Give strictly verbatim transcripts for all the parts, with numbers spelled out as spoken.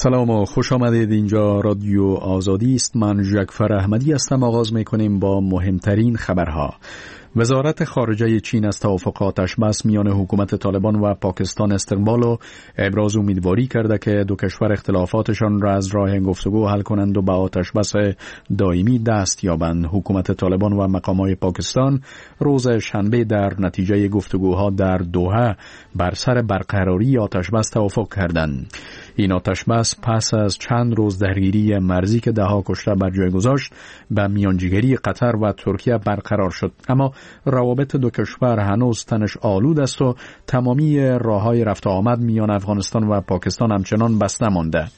سلام و خوش آمدید. اینجا رادیو آزادی است. من جعفر احمدی هستم. آغاز می‌کنیم با مهمترین خبرها. وزارت خارجه چین از توافق آتش‌بس میان حکومت طالبان و پاکستان استقبال و ابراز امیدواری کرده که دو کشور اختلافاتشان را از راه گفتگو حل کنند و به آتش‌بس دائمی دست یابند. حکومت طالبان و مقامات پاکستان روز شنبه در نتیجه گفتگوها در دوحه بر سر برقراری آتش‌بس توافق کردند. این آتش‌بس پس از چند روز درگیری مرزی که ده‌ها کشته بر جای گذاشت به میانجیگری قطر و ترکیه برقرار شد، اما روابط دو کشور هنوز تنش آلود است و تمامی راه‌های رفت و آمد میان افغانستان و پاکستان همچنان بسته مانده.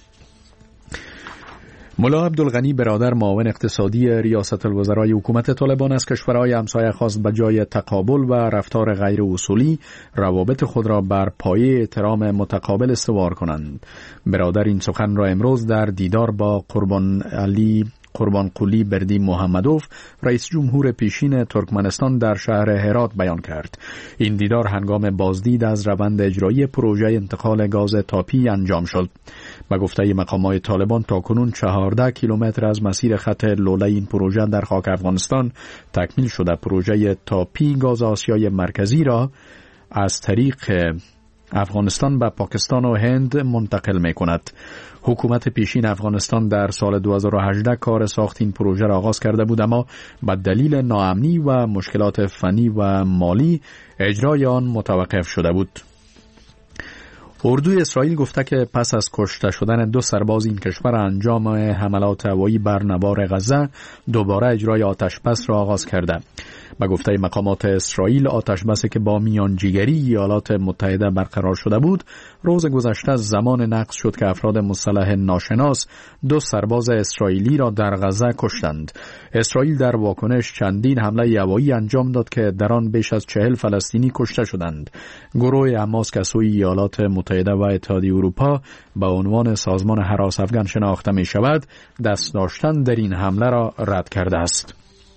ملا عبدالغنی برادر معاون اقتصادی ریاست الوزرای حکومت طالبان از کشورهای همسایه خواست به جای تقابل و رفتار غیر اصولی روابط خود را بر پایه احترام متقابل استوار کنند. برادر این سخن را امروز در دیدار با قربان علی قربان قلی بردی محمدوف رئیس جمهور پیشین ترکمنستان در شهر هرات بیان کرد. این دیدار هنگام بازدید از روند اجرایی پروژه انتقال گاز تاپی انجام شد. به گفته مقامات طالبان تاکنون چهارده کیلومتر از مسیر خط لوله این پروژه در خاک افغانستان تکمیل شده. پروژه تاپی گاز آسیای مرکزی را از طریق افغانستان به پاکستان و هند منتقل می کند. حکومت پیشین افغانستان در سال دو هزار و هجده کار ساخت این پروژه را آغاز کرده بود، اما به دلیل ناامنی و مشکلات فنی و مالی اجرای آن متوقف شده بود. اردوی اسرائیل گفته که پس از کشته شدن دو سرباز این کشور انجام حملات هوایی بر نوار غزه دوباره اجرای آتش‌بس را آغاز کرده. به گفته مقامات اسرائیل آتش‌بسی که با میانجیگری ایالات متحده برقرار شده بود روز گذشته زمان نقض شد که افراد مسلح ناشناس دو سرباز اسرائیلی را در غزه کشتند. اسرائیل در واکنش چندین حمله هوایی انجام داد که در آن بیش از چهل فلسطینی کشته شدند. گروه حماس که سوی ایالات متحده و اتحادیه اروپا به عنوان سازمان هراس افغان شناخته می شود دست داشتن در این حمله را رد کرده است.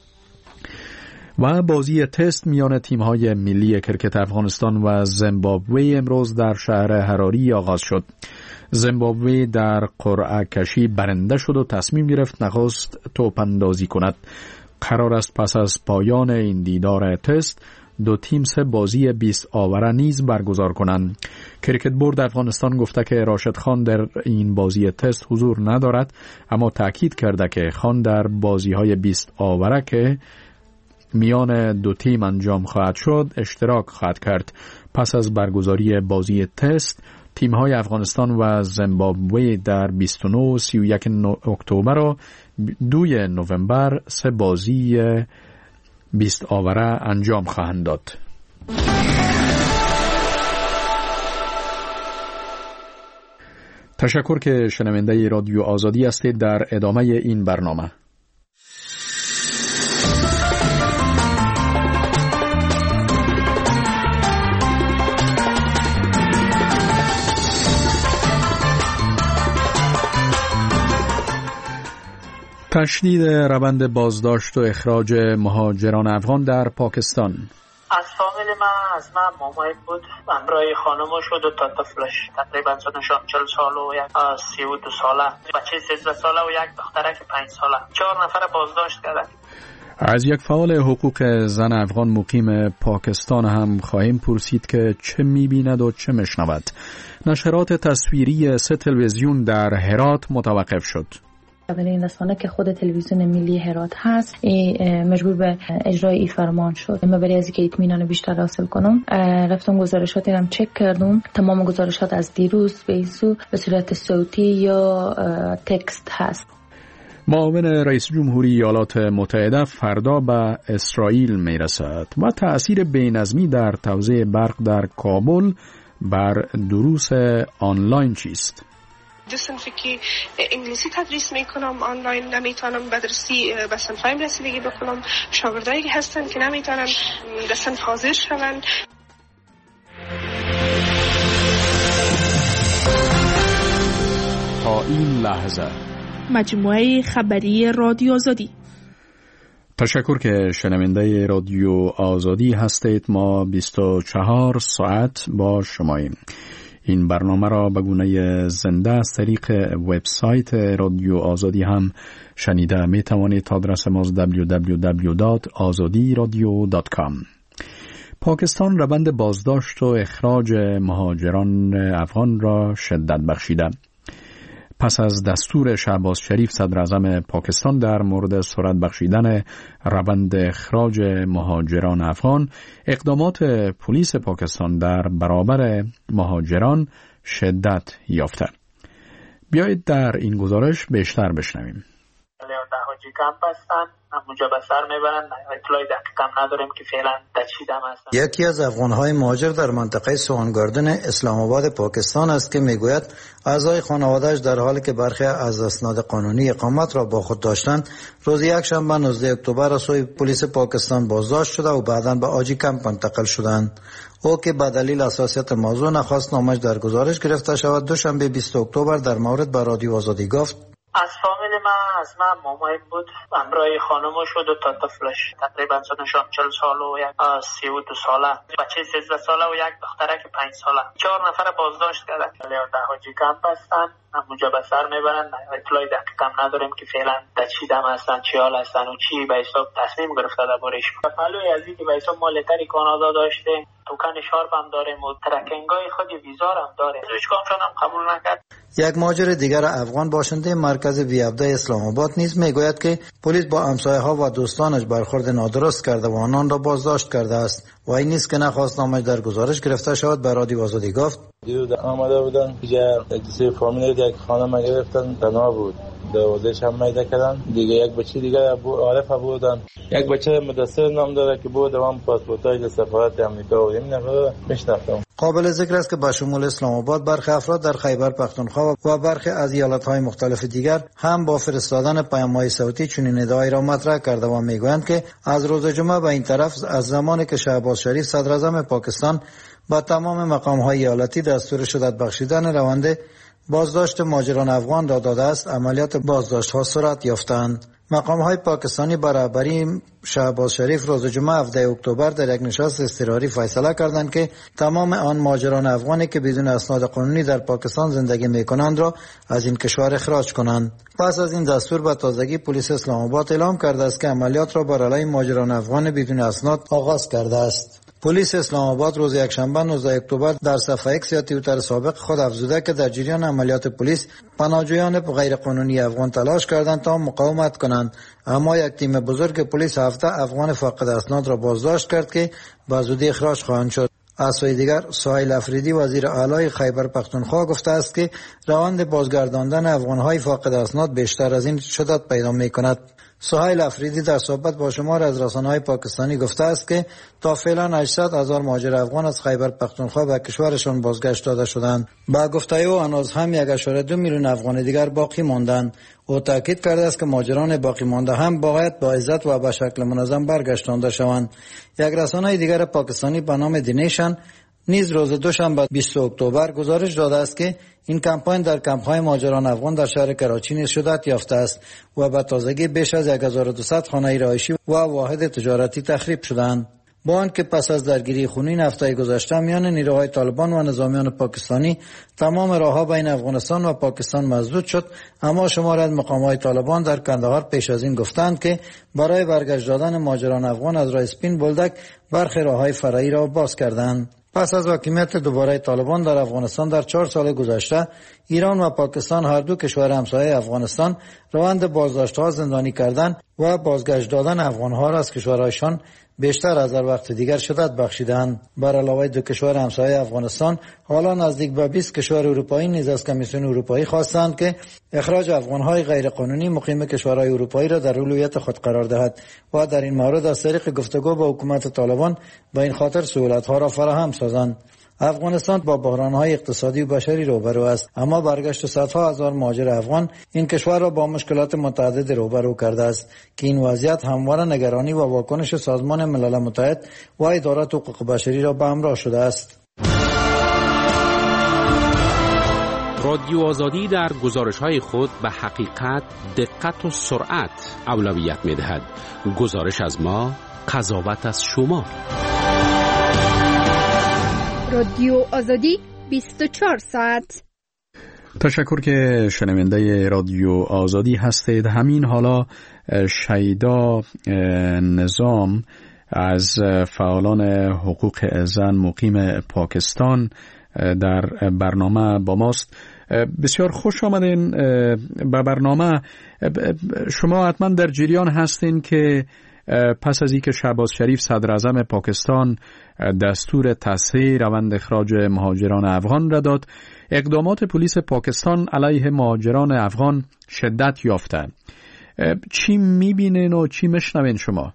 و بازی تست میان تیم‌های ملی کرکت افغانستان و زیمبابوه امروز در شهر حراری آغاز شد. زیمبابوه در قرعه کشی برنده شد و تصمیم گرفت نخست توپ اندازی کند. قرار است پس از پایان این دیدار تست دو تیم سه بازی بیست آوره نیز برگزار کنند. کرکت بورد افغانستان گفته که راشد خان در این بازی تست حضور ندارد، اما تاکید کرده که خان در بازی‌های بیست آوره که میان دو تیم انجام خواهد شد اشتراک خواهد کرد. پس از برگزاری بازی تست تیم‌های افغانستان و زیمبابوه در بیست و نه و سی و یک اکتبر و دو نوامبر سه بازی بیست آوره انجام خواهند داد. تشکر که شنونده رادیو آزادی هستید. در ادامه این برنامه تشدید روند بازداشت و اخراج مهاجران افغان در پاکستان. از فامیل من از من مامای بود، همراه خانمو شد و تا طفلش تقریبا سنشان چهل سال و یک سی و دو ساله، بچه سیزده ساله و یک دخترک پنج ساله. چهار نفر بازداشت کردن. از یک فعال حقوق زن افغان مقیم پاکستان هم خواهیم پرسید که چه می‌بیند و چه می‌شنود. نشرات تصویری سه تلویزیون در هرات متوقف شد. اولین رسانه که خود تلویزیون ملی هرات هست مجبور به اجرای این فرمان شد. من برای از اینکه اطمینان بیشتر حاصل کنم رفتم گزارشات هم چک کردم. تمام گزارشات از دیروز به این سو به صورت صوتی یا تکست هست. معاون رئیس جمهوری ایالات متحده فردا به اسرائیل میرسد و تأثیر بی‌نظمی در توزیع برق در کابل بر دروس آنلاین چیست؟ دو صنفی که انگلیسی تدریس میکنم آنلاین نمیتونم به درسی به صنفایم رسیدگی بکنم. شاگردایی هستن که نمیتونن به صنف حاضر شوند. تا این لحظه مجموعه خبری رادیو آزادی. تشکر که شنونده رادیو آزادی هستید. ما بیست و چهار ساعت با شماییم. این برنامه را به گونه زنده از طریق وبسایت رادیو آزادی هم شنیده می توانید. آدرس ما دبلیو دبلیو دبلیو دات آزادی رادیو دات کام. پاکستان روند بازداشت و اخراج مهاجران افغان را شدت بخشیده. پس از دستور شهباز شریف صدر اعظم پاکستان در مورد سرعت بخشیدن روند اخراج مهاجران افغان، اقدامات پلیس پاکستان در برابر مهاجران شدت یافته. بیایید در این گزارش بیشتر بشنویم. حاجی کمپ هستن، همونجا به سر میبرن. اطلاعی دقیق هم نداریم که فعلا تجهیدم هستن. یکی از افغانهای مهاجر در منطقه سوهانگاردن اسلام آباد پاکستان است که میگوید اعضای خانواده‌اش در حالی که برخی از اسناد قانونی اقامت را با خود داشتند، روز یکشنبه نوزدهم اکتبر از سوی پلیس پاکستان بازداشت شده و بعداً به حاجی کمپ منتقل شدند. او که به دلیل حساسیت موضوع نخواست نامش در گزارش گرفته شود، دوشنبه بیستم اکتبر در مورد به رادیو آزادی گفت: از فامیل من، از من مامای بود، همراه خانم شد و تا طفلش تقریبا سنشان چل سال و یک سی و دو ساله، بچه سیزده ساله و یک دخترک پنج ساله. چهار نفر بازداشت کردن. در حاجی کمپ هستن، همونجا به سر میبرن. اطلاعی دقیق هم نداریم که فعلا تجهیدم هستن، چی حال هستن و چی به حساب تصمیم گرفته دربارش. پلوی از اینکه به حساب مالتری کانادا داشته، توکن شارپ هم داریم و ترکنگای خود ویزا هم داریم. هیچ کامشان هم قبول نکرد. یک مهاجر دیگر افغان باشنده مرکز ویابده اسلام آباد نیز میگوید که پلیس با همسایه‌ها و دوستانش برخورد نادرست کرده و آنان را بازداشت کرده است و این نیست که نخواست نامش در گزارش گرفته شود. به رادیو آزادی گفت: دیروز آمده بودن اینجا کسی فامیل یک خانم گرفتن، تنها بود، دوازش هم میده کردن دیگه. یک بچه دیگه عارف بودن، یک بچه مدثر نام داره که بود دوام پاسپورتای سفارت آمریکا و این نفر میشناختم. قابل ذکر است که به شمول اسلام آباد برخی افراد در خیبر پختونخوا و برخی از ایالت‌های مختلف دیگر هم با فرستادن پیام‌های صوتی چنین ادعایی را مطرح کرده و میگویند که از روز جمعه به این طرف از زمانی که شهباز شریف صدر اعظم پاکستان با تمام مقام‌های ایالتی دستور شدت بخشیدن روند بازداشت مهاجران افغان را داده است، عملیات بازداشت‌ها سرعت یافتند. مقام‌های پاکستانی بر رهبری شهباز شریف روز جمعه هفدهم اکتبر در یک نشست اضطراری فیصله کردند که تمام آن مهاجران افغانی که بدون اسناد قانونی در پاکستان زندگی می‌کنند را از این کشور اخراج کنند. پس از این دستور به تازگی پلیس اسلام آباد اعلام کرده است که عملیات را بر علیه مهاجران افغان بدون اسناد آغاز کرده است. پلیس اسلام آباد روز یکشنبه نوزدهم اکتبر در صفحه ایکس یا توییتر سابق خود افزوده که در جریان عملیات پلیس پناهجویان غیرقانونی افغان تلاش کردند تا مقاومت کنند، اما یک تیم بزرگ پلیس هفته افغان فاقد اسناد را بازداشت کرد که به زودی اخراج خواهند شد. از سوی دیگر سهیل افریدی وزیر اعلی خیبر پختونخوا گفته است که روند بازگرداندن افغان‌های فاقد اسناد بیشتر از این شدت پیدا می‌کند. سهیل افریدی در صحبت با شمار از رسانه‌های پاکستانی گفته است که تا فعلا هشتصد هزار مهاجر افغان از خیبر پختونخوا به کشورشان بازگشت داده شدند. با گفته او هنوز هم یک ممیز دو میلیون افغان دیگر باقی ماندند. او تاکید کرده است که مهاجران باقی مانده هم باید با عزت و به شکل منظم برگشتانده شوند. یک رسانه دیگر پاکستانی به نام دینیشن نیز روز دوشنبه بیستم اکتبر گزارش داده است که این کمپاین در کمپ‌های مهاجران افغان در شهر کراچی نیز شدت یافته است و به تازگی بیش از هزار و دویست خانه رهایشی و واحد تجارتی تخریب شدند. با آنکه پس از درگیری خونین هفته گذشته میان نیروهای طالبان و نظامیان پاکستانی تمام راه‌ها بین افغانستان و پاکستان مسدود شد، اما شماری از مقامات طالبان در کندهار پیش از این گفتند که برای برگشت دادن مهاجران افغان از راه اسپین بولدک برخی راه‌های فرعی را باز کردند. پس از حاکمیت دوباره طالبان در افغانستان در چهار سال گذشته، ایران و پاکستان هر دو کشور همسایه افغانستان روند بازداشت‌ها، زندانی کردن و بازگشت دادن افغان‌ها را از کشورهایشان بیشتر از هر وقت دیگر شدت بخشیدند. بر علاوه دو کشور همسایه افغانستان، حالا نزدیک به بیست کشور اروپایی نیز از کمیسیون اروپایی خواستند که اخراج افغان‌های غیرقانونی مقیم کشورهای اروپایی را در اولویت خود قرار دهد و در این مورد از طریق گفتگو با حکومت طالبان به این خاطر سهولت‌ها را فراهم سازند. افغانستان با بحران‌های اقتصادی و بشری روبرو است، اما برگشت صدها هزار مهاجر افغان این کشور را با مشکلات متعدد روبرو کرده است که این وضعیت همواره نگرانی و واکنش سازمان ملل متحد و ادارات حقوق بشری را به همراه شده است. رادیو آزادی در گزارش‌های خود به حقیقت، دقت و سرعت اولویت می‌دهد. گزارش از ما، قضاوت از شما. رادیو آزادی بیست و چهار ساعت. تشکر که شنونده رادیو آزادی هستید. همین حالا شیدا نظام از فعالان حقوق زن مقیم پاکستان در برنامه با ماست. بسیار خوش آمدین به برنامه. شما حتما در جریان هستین که پس از اینکه شهباز شریف صدر اعظم پاکستان دستور تصحیح روند اخراج مهاجران افغان را داد، اقدامات پلیس پاکستان علیه مهاجران افغان شدت یافته. چی میبینین و چی مشنوین شما؟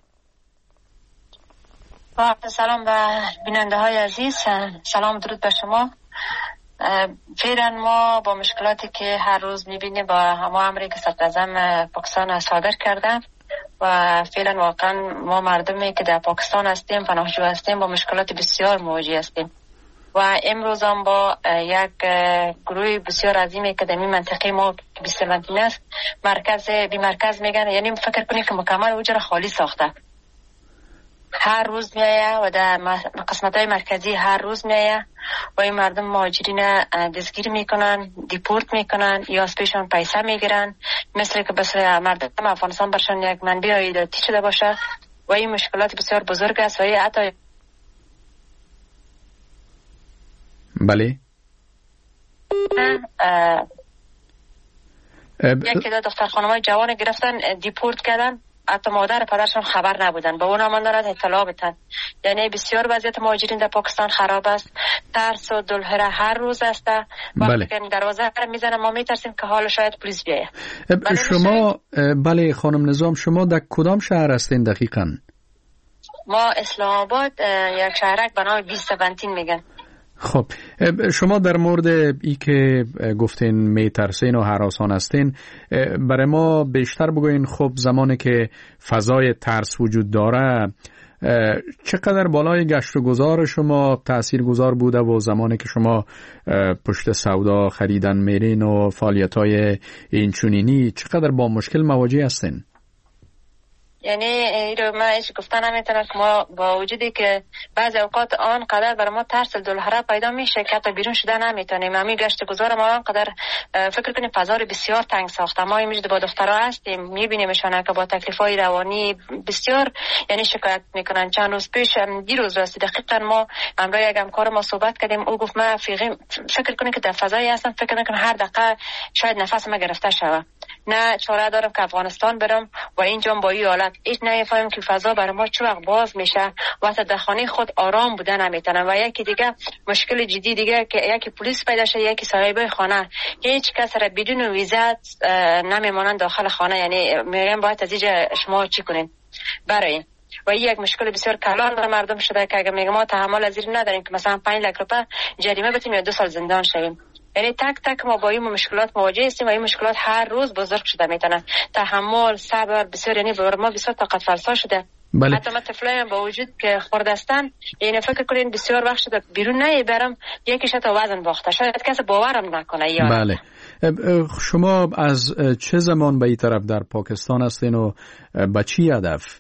سلام به بیننده های عزیز، سلام درود به شما. فعلا ما با مشکلاتی که هر روز میبینیم با همه امری که صدر اعظم پاکستان صادر کرده و فعلا واقعا ما مردمی که در پاکستان هستیم، پناهجو هستیم، با مشکلات بسیار مواجه هستیم و امروز هم با یک گروه بسیار عظیمی که در این منطقه ما بیست سوانتین است، مرکز بی مرکز میگن، یعنی فکر کنید که مکمل اوجه خالی ساخته. هر روز میایه و در قسمت های مرکزی هر روز میایه و این مردم مهاجرین دستگیر میکنن، دیپورت میکنن یا از پیشان پیسه میگیرن، مثل که بس مردم افغانستان برشان یک منبع عایداتی شده باشه و این مشکلات بسیار بزرگ است و این حتی بله یکی دو دختر خانمای جوان گرفتن دیپورت کردن، حتی مادر پدرشون خبر نبودن، به اونا من دارد اطلاع بدن. یعنی بسیار وضعیت مهاجرین در پاکستان خراب است، ترس و دلهره هر روز است. وقتی که دروازه رو میزنه ما میترسیم که حالا شاید پلیس بیایه. بله شما بله خانم نظام، شما در کدام شهر هستین دقیقاً؟ ما اسلام آباد، یک شهرک به نام بیست سوانتین میگن. خب شما در مورد ای که گفتین میترسین و هراسان هستین برای ما بیشتر بگوین. خب زمانی که فضای ترس وجود داره چقدر بالای گشت و گذار شما تأثیر گذار بوده و زمانی که شما پشت سودا خریدن میرین و فعالیت های اینچنینی چقدر با مشکل مواجه هستین؟ یعنی این رو من ایش گفتن نمیتونم که ما با وجودی که بعضی اوقات آنقدر برای ما ترس دلهره پیدا میشه که حتی بیرون شده نمیتونیم. همین گشت گذار ما آنقدر فکر کنیم فضا رو بسیار تنگ ساخته. ما امروز با دخترها هستیم میبینیمشان که با تکلیف‌های روانی بسیار یعنی شکایت میکنن. چند روز پیش دیروز راستی دقیقاً ما همراه یک همکار ما صحبت کردیم، او گفت من فکر کنم که در فضایی هستم، فکر کنم هر دقیقه شاید نفس ما گرفته شود، نه چاره دارم که افغانستان برم و اینجا با این حالت هیچ نمیفهمم که فضا برای ما چه وقت باز میشه و حتی در خانه خود آرام بودن نمیتونم. و یکی دیگه مشکل جدی دیگه که یکی پلیس پیدا شه، یکی صاحب خانه هیچ کس را بدون ویزا نمیمونن داخل خانه، یعنی میگم باید از اینجا شما چی کنین برای و این یک مشکل بسیار کلان برای مردم شده که اگه میگم ما تحمل از این نداریم که مثلا پنج لک روپیه جریمه بتیم یا دو سال زندان شویم. یعنی تک تک ما با این مشکلات مواجه هستیم و این مشکلات هر روز بزرگ شده میتونن. تحمل، صبر بسیار یعنی بر ما بسیار طاقت فرسا شده. بله. حتی من طفلایم با وجود که خوردستن، یعنی فکر کنین بسیار وقت شده بیرون نمیبرم، یکیش تا وزن باخته، شاید کسی باورم نکنه. یا بله. شما از چه زمان به این طرف در پاکستان هستین و با چی هدف؟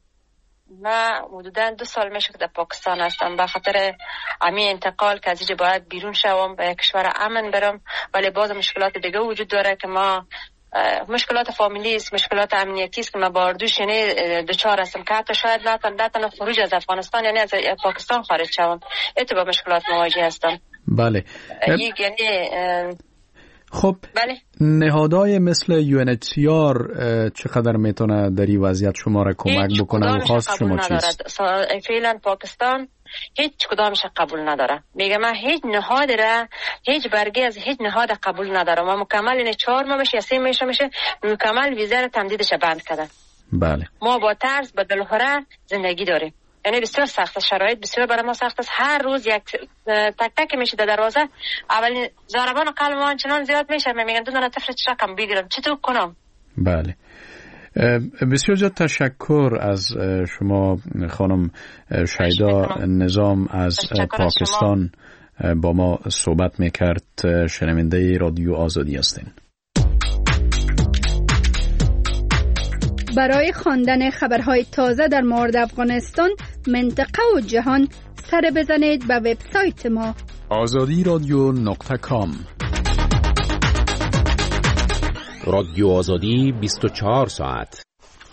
من حدوداً دو سال میشه که در پاکستان هستم. به خاطر امی انتقال که از اینجا باید بیرون شوم به کشور امن برم، ولی باز مشکلات دیگه وجود داره که ما مشکلات فامیلی است، مشکلات امنیتی است که ما باردوش یعنی دچار هستم که حتی شاید نتونم نتونم خروج از افغانستان یعنی از پاکستان خارج شوم. اتو با مشکلات مواجه هستم. بله. یک یعنی خب بله. نهادهای مثل یو ان اچ سی آر چقدر میتونه در این وضعیت شما را کمک بکنه و خواست شما چیست؟ فعلا پاکستان هیچ کدامش قبول نداره. میگه من هیچ نهاد را هیچ برگه از هیچ نهاد قبول ندارم. ما مکمل این چهار ماه میشه یا سه میشه میشه مکمل ویزا را تمدیدش بند کردن. بله. ما با ترس با دلهره زندگی داریم. یعنی بسیار سخت است، شرایط بسیار برای ما سخت است. هر روز یک تک تک میشه در دروازه. اولین ضربان قلب ما چنان زیاد میشه، میگن دو تا طفل چرا کم بگیرم، چطور کنم؟ بله. بسیار زیاد تشکر از شما خانم شیدا نظام از پاکستان با ما صحبت میکرد. شنونده رادیو آزادی هستین. برای خواندن خبرهای تازه در مورد افغانستان، منطقه و جهان سر بزنید به وبسایت ما آزادی رادیو نقطه کام. رادیو آزادی بیست و چهار ساعت.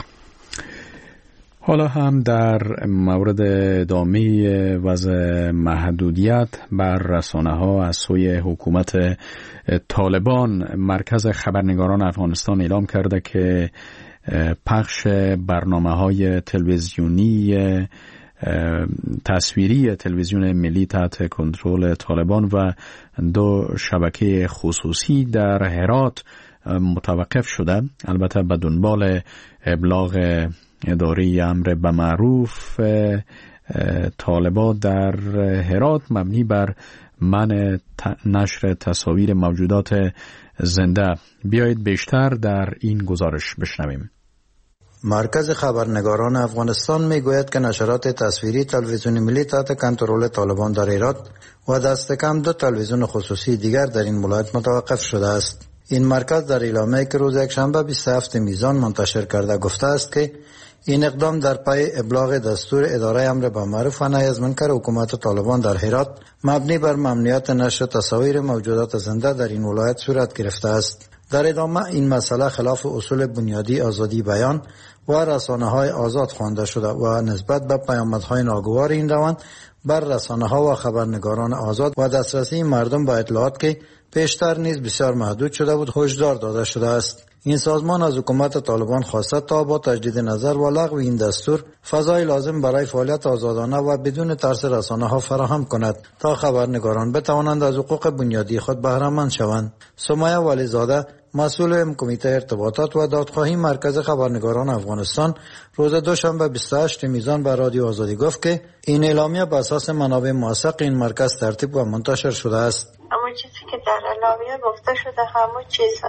حالا هم در مورد ادامه وضع محدودیت بر رسانه‌ها از سوی حکومت طالبان، مرکز خبرنگاران افغانستان اعلام کرده که پخش برنامه‌های تلویزیونی تصویری تلویزیون ملی تحت کنترل طالبان و دو شبکه خصوصی در هرات متوقف شده. البته به دنبال ابلاغ اداره امر به معروف طالبان در هرات مبنی بر منع نشر تصاویر موجودات زنده. بیایید بیشتر در این گزارش بشنویم. مرکز خبرنگاران افغانستان میگوید که نشرات تصویری تلویزیون ملی تحت کنترل طالبان در هرات و دست کم دو تلویزیون خصوصی دیگر در این ولایت متوقف شده است. این مرکز در اعلامیه‌ای که روز یکشنبه بیست و هفتم میزان منتشر کرده گفته است که این اقدام در پی ابلاغ دستور اداره امر به معروف و نهی از منکر حکومت طالبان در هرات مبنی بر ممنوعیت نشر تصاویر موجودات زنده در این ولایت صورت گرفته است. در ادامه این مسئله خلاف اصول بنیادی آزادی بیان و رسانه‌های آزاد خوانده شده و نسبت به پیامدهای ناگوار این روند بر رسانه‌ها و خبرنگاران آزاد و دسترسی مردم به اطلاعات که پیشتر نیز بسیار محدود شده بود هشدار داده شده است. این سازمان از حکومت طالبان خواسته تا با تجدید نظر و لغو این دستور فضای لازم برای فعالیت آزادانه و بدون ترس رسانه‌ها فراهم کند تا خبرنگاران بتوانند از حقوق بنیادی خود بهره مند شوند. سمیه ولیزاده، مسئول کمیته ارتباطات و دادخواهی مرکز خبرنگاران افغانستان، روز دوشنبه بیست و هشتم میزان به رادیو آزادی گفت که این اعلامیه بر اساس منابع موثق این مرکز ترتیب و منتشر شده است. اما چیزی که در اعلامیه گفته شده همون چیز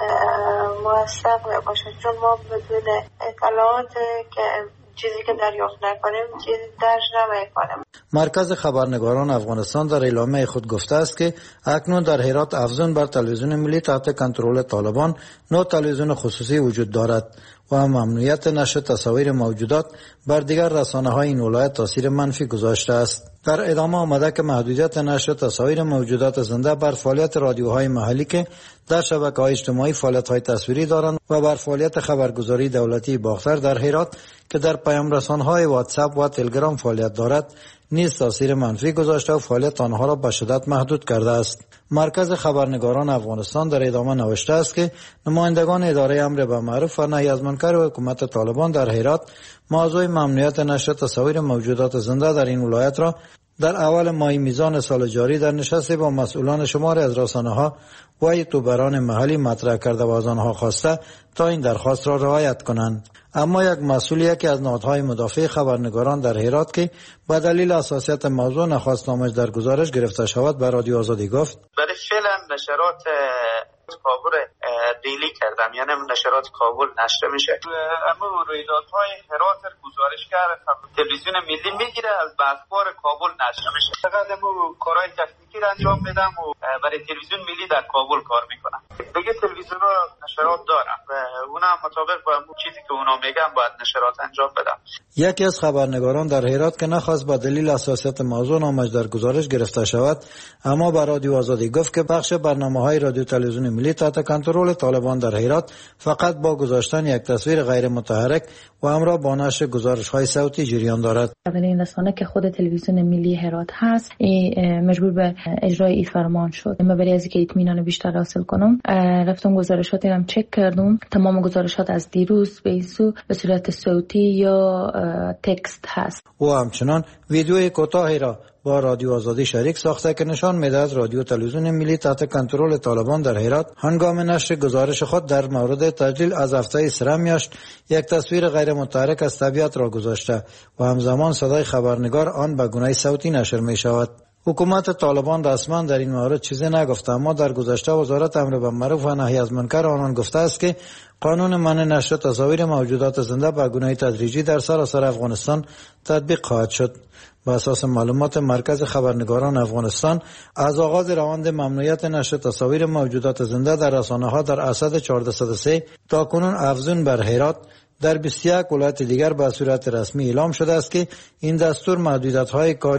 موثق باشه، چون ما بدون اطلاعات که چیزی که دریافت نکنیم چیزی درج نمی‌کنیم. مرکز خبرنگاران افغانستان در اعلامیه خود گفته است که اکنون در هرات افزون بر تلویزیون ملی تحت کنترل طالبان نو تلویزیون خصوصی وجود دارد و ممنوعیت نشر تصاویر موجودات بر دیگر رسانه‌های این ولایت تاثیر منفی گذاشته است. در ادامه آمده که محدودیت نشر تصاویر موجودات زنده بر فعالیت رادیوهای محلی که در شبکه‌های اجتماعی فعالیت‌های تصویری دارند و بر فعالیت خبرگزاری دولتی باختر در هرات که در پیام رسان‌های واتساپ و تلگرام فعالیت دارد نیز تاثیر منفی گذاشته و فعالیت آنها را به شدت محدود کرده است. مرکز خبرنگاران افغانستان در ادامه نوشته است که نمایندگان اداره امر به معروف و نهی از منکر و حکومت طالبان در هرات موضوع ممنوعیت نشر تصاویر موجودات زنده در این ولایت را در اول ماه میزان سال جاری در نشستی با مسئولان شماری از رسانه‌ها و یوتیوبران محلی مطرح کرده و از آنها خواسته تا این درخواست را رعایت کنند. اما یک مسئول یکی از نهادهای مدافع خبرنگاران در هرات که به دلیل حساسیت موضوع نخواست نامش در گزارش گرفته شود به رادیو آزادی گفت: برای فعلا نشرات کابل دیلی کردم، یعنی نشرات کابل نشر میشه. اما رویدادهای هرات گزارش کرده تلویزیون ملی میگیره از اخبار کابل نشر میشه. فقط امو کارهای تکنیکی را انجام میدم و برای تلویزیون ملی در کابل کار میکنم. دیگه تلویزیون ها نشرات دارم و اونا مطابق با اون چیزی که اونا میگن باید نشرات انجام بدم. یکی از خبرنگاران در هرات که نخواست با دلیل حساسیت موضوع نامش در گزارش گرفته شود اما به رادیو آزادی گفت که بخش برنامه‌های رادیو تلویزیون ملی تحت کنترل طالبان در هرات فقط با گذاشتن یک تصویر غیر متحرک و همراه با نشر گزارش‌های صوتی جریان دارد. اولین رسانه که خود تلویزیون ملی هرات هست مجبور به اجرای این فرمان شد. من برای از اینکه اطمینان بیشتر حاصل کنم رفتم گزارشات هم چک کردم. تمام گزارشات از دیروز به این سو به صورت صوتی یا تکست هست. و همچنان ویدیوی کوتاهی را با رادیو آزادی شریک ساخته که نشان می‌دهد رادیو تلویزیون ملی تحت کنترل طالبان در هرات هنگام نشر گزارش خود در مورد تجلیل از هفته سرمیاشت یک تصویر غیر متحرک از طبیعت را گذاشته و همزمان صدای خبرنگار آن به گونه صوتی نشر می‌شود. حکومت طالبان رسما در این مورد چیزی نگفته، اما در گذشته وزارت امر به معروف و نهی از منکر آنان گفته است که قانون منع نشر تصاویر موجودات زنده به گونه تدریجی در سراسر افغانستان تطبیق خواهد شد. بر اساس معلومات مرکز خبرنگاران افغانستان از آغاز روند ممنوعیت نشر تصاویر موجودات زنده در رسانه‌ها در اسد چهارصد و سه تا کنون افزون بر هرات در بیست و یک ولایت دیگر به صورت رسمی اعلام شده است که این دستور محدودیت‌های کاری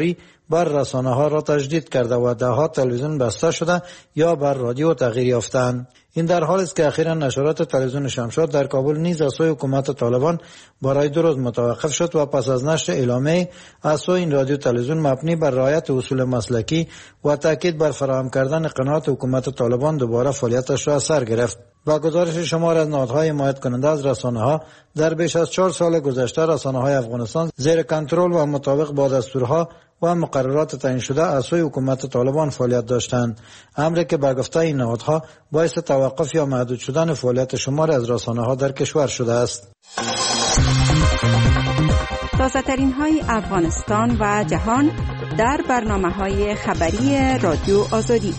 بر رسانه ها را تجدید کرده و ده ها تلویزیون بسته شده یا بر رادیو تغییر یافتند. این در حالی است که اخیراً نشرات تلویزیون شمشاد در کابل نیز از سوی حکومت طالبان برای دو روز متوقف شد و پس از نشر اعلامیه از سوی این رادیو تلویزیون مبنی بر رعایت اصول مسلکی و تاکید بر فراهم کردن قناعت حکومت طالبان دوباره فعالیتش را سر گرفت. با گزارش شمار از نهادهای حمایت کننده از رسانه‌ها در بیش از چهار سال گذشته رسانه‌های افغانستان زیر کنترل و مطابق با دستورها و مقررات تعیین شده از سوی حکومت طالبان فعالیت داشتند، امری که به گفته این نهادها باعث توقف یا محدود شدن فعالیت شمار از رسانه‌ها در کشور شده است. تازه‌ترین های افغانستان و جهان در برنامه‌های خبری رادیو آزادی.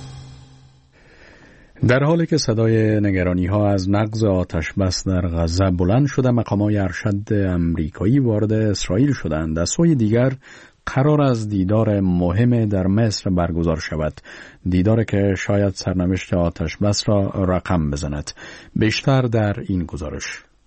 در حالی که صدای نگرانی ها از نقض آتش بس در غزه بلند شده، مقامات ارشد امریکایی وارد اسرائیل شدند. از سوی دیگر قرار است دیدار مهم در مصر برگزار شود، دیداری که شاید سرنوشت آتش بس را رقم بزند. بیشتر در این گزارش.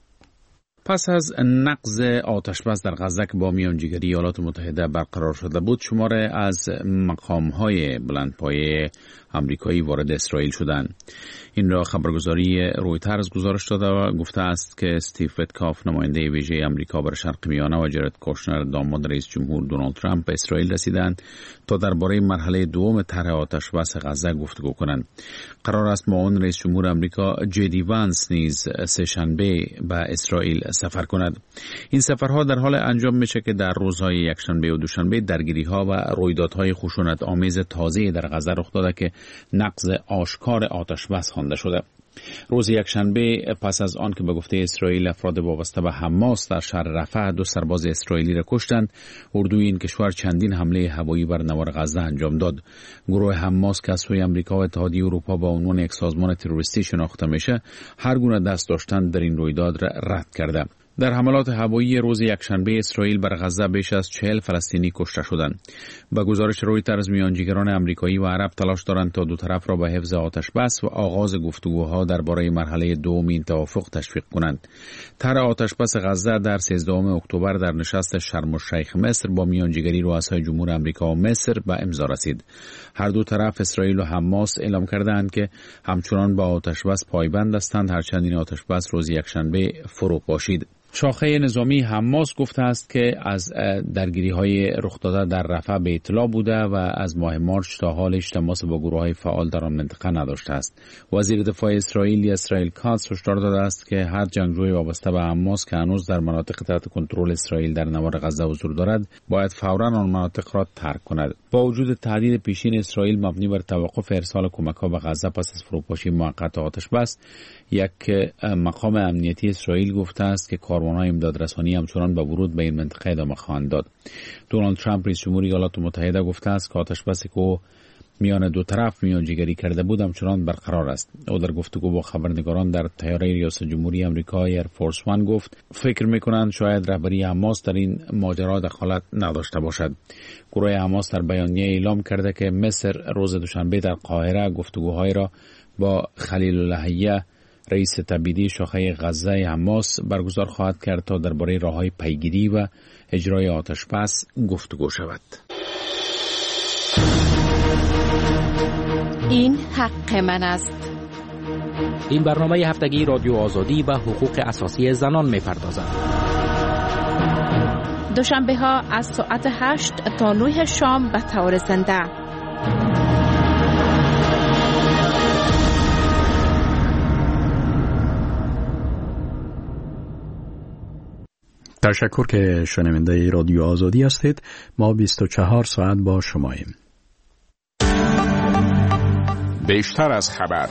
پس از نقض آتش بس در غزه که با میانجیگری ایالات متحده برقرار شده بود، شماره از مقام‌های بلندپایه آمریکایی وارد اسرائیل شدند. این را خبرگزاری رویترز گزارش داده و گفته است که استیو ویتکاف، نماینده ویژه آمریکا برای شرق میانه، و جارد کوشنر، داماد رئیس جمهور دونالد ترامپ به اسرائیل رسیدند تا درباره مرحله دوم طرح آتش بس غزه گفتگو کنند. قرار است معاون رئیس جمهور آمریکا جدی وانس نیز سه شنبه به اسرائیل سفر کند. این سفرها در حال انجام میشه که در روزهای یکشنبه و دوشنبه درگیری‌ها و رویدادهای خشونت آمیز تازه در غزه رخ داده که نقض آشکار آتش بس خوانده شده. روز یکشنبه پس از آن که به گفته اسرائیل افراد وابسته به حماس در شهر رفح دو سرباز اسرائیلی را کشتند، اردوی این کشور چندین حمله هوایی بر نوار غزه انجام داد. گروه حماس که از سوی آمریکا و اتحادیه اروپا با عنوان یک سازمان تروریستی شناخته میشه، هر گونه دست داشتن در این رویداد را رد کرده. در حملات هوایی روز یکشنبه اسرائیل بر غزه بیش از چهل فلسطینی کشته شدند. با گزارش رویترز، میانجیگران آمریکایی و عرب تلاش دارند تا دو طرف را به حفظ آتش بس و آغاز گفتگوها درباره مرحله دوم این توافق تشویق کنند. طرح آتش بس غزه در سیزدهم اکتبر در نشست شرم الشیخ مصر با میانجیگری رؤسای جمهور آمریکا و مصر به امضا رسید. هر دو طرف، اسرائیل و حماس، اعلام کردند که همچنان با آتش بس پایبند هستند هرچند این آتش بس روز یکشنبه فرو پاشید. شاخه نظامی حماس گفته است که از درگیری‌های رخ داده در رفح به اطلاع بوده و از ماه مارچ تا حالش تماس با گروه‌های فعال در آن منطقه نداشته است. وزیر دفاع اسرائیل اسرائیل کاتس هشدار داده است که هر جنگجوی وابسته به حماس که هنوز در مناطق تحت کنترل اسرائیل در نوار غزه حضور دارد، باید فوراً آن مناطق را ترک کند. با وجود تهدید پیشین اسرائیل مبنی بر توقف ارسال کمک‌ها به غزه پس از فروپاشی موقت آتش بس، یک مقام امنیتی اسرائیل گفته است که کاروان‌های امدادرسانی همچنان به ورود به این منطقه ادامه خواهند داد. دونالد ترامپ، رئیس جمهور ایالات متحده، گفته است که آتش بسی که میان دو طرف میانجیگری کرده بود همچنان برقرار است. او در گفتگو با خبرنگاران در طیاره ریاست جمهوری آمریکا ایر فورس وان گفت فکر میکنند شاید رهبری حماس در این ماجرا دخالت نداشته باشد. گروه حماس در بیانیه اعلام کرده که مصر روز دوشنبه در قاهره گفتگوهای را با خلیل اللهیه، رئیس تبعیدی شاخه غزه حماس، برگزار خواهد کرد تا درباره راههای پیگیری و اجرای آتش بس گفتگو شود. این حق من است. این برنامه هفتگی رادیو آزادی به حقوق اساسی زنان می‌پردازد. دوشنبه ها از ساعت هشت تا نه شام به طور زنده. تشکر که شنونده رادیو آزادی هستید. ما بیست و چهار ساعت با شماییم. بیشتر از خبر.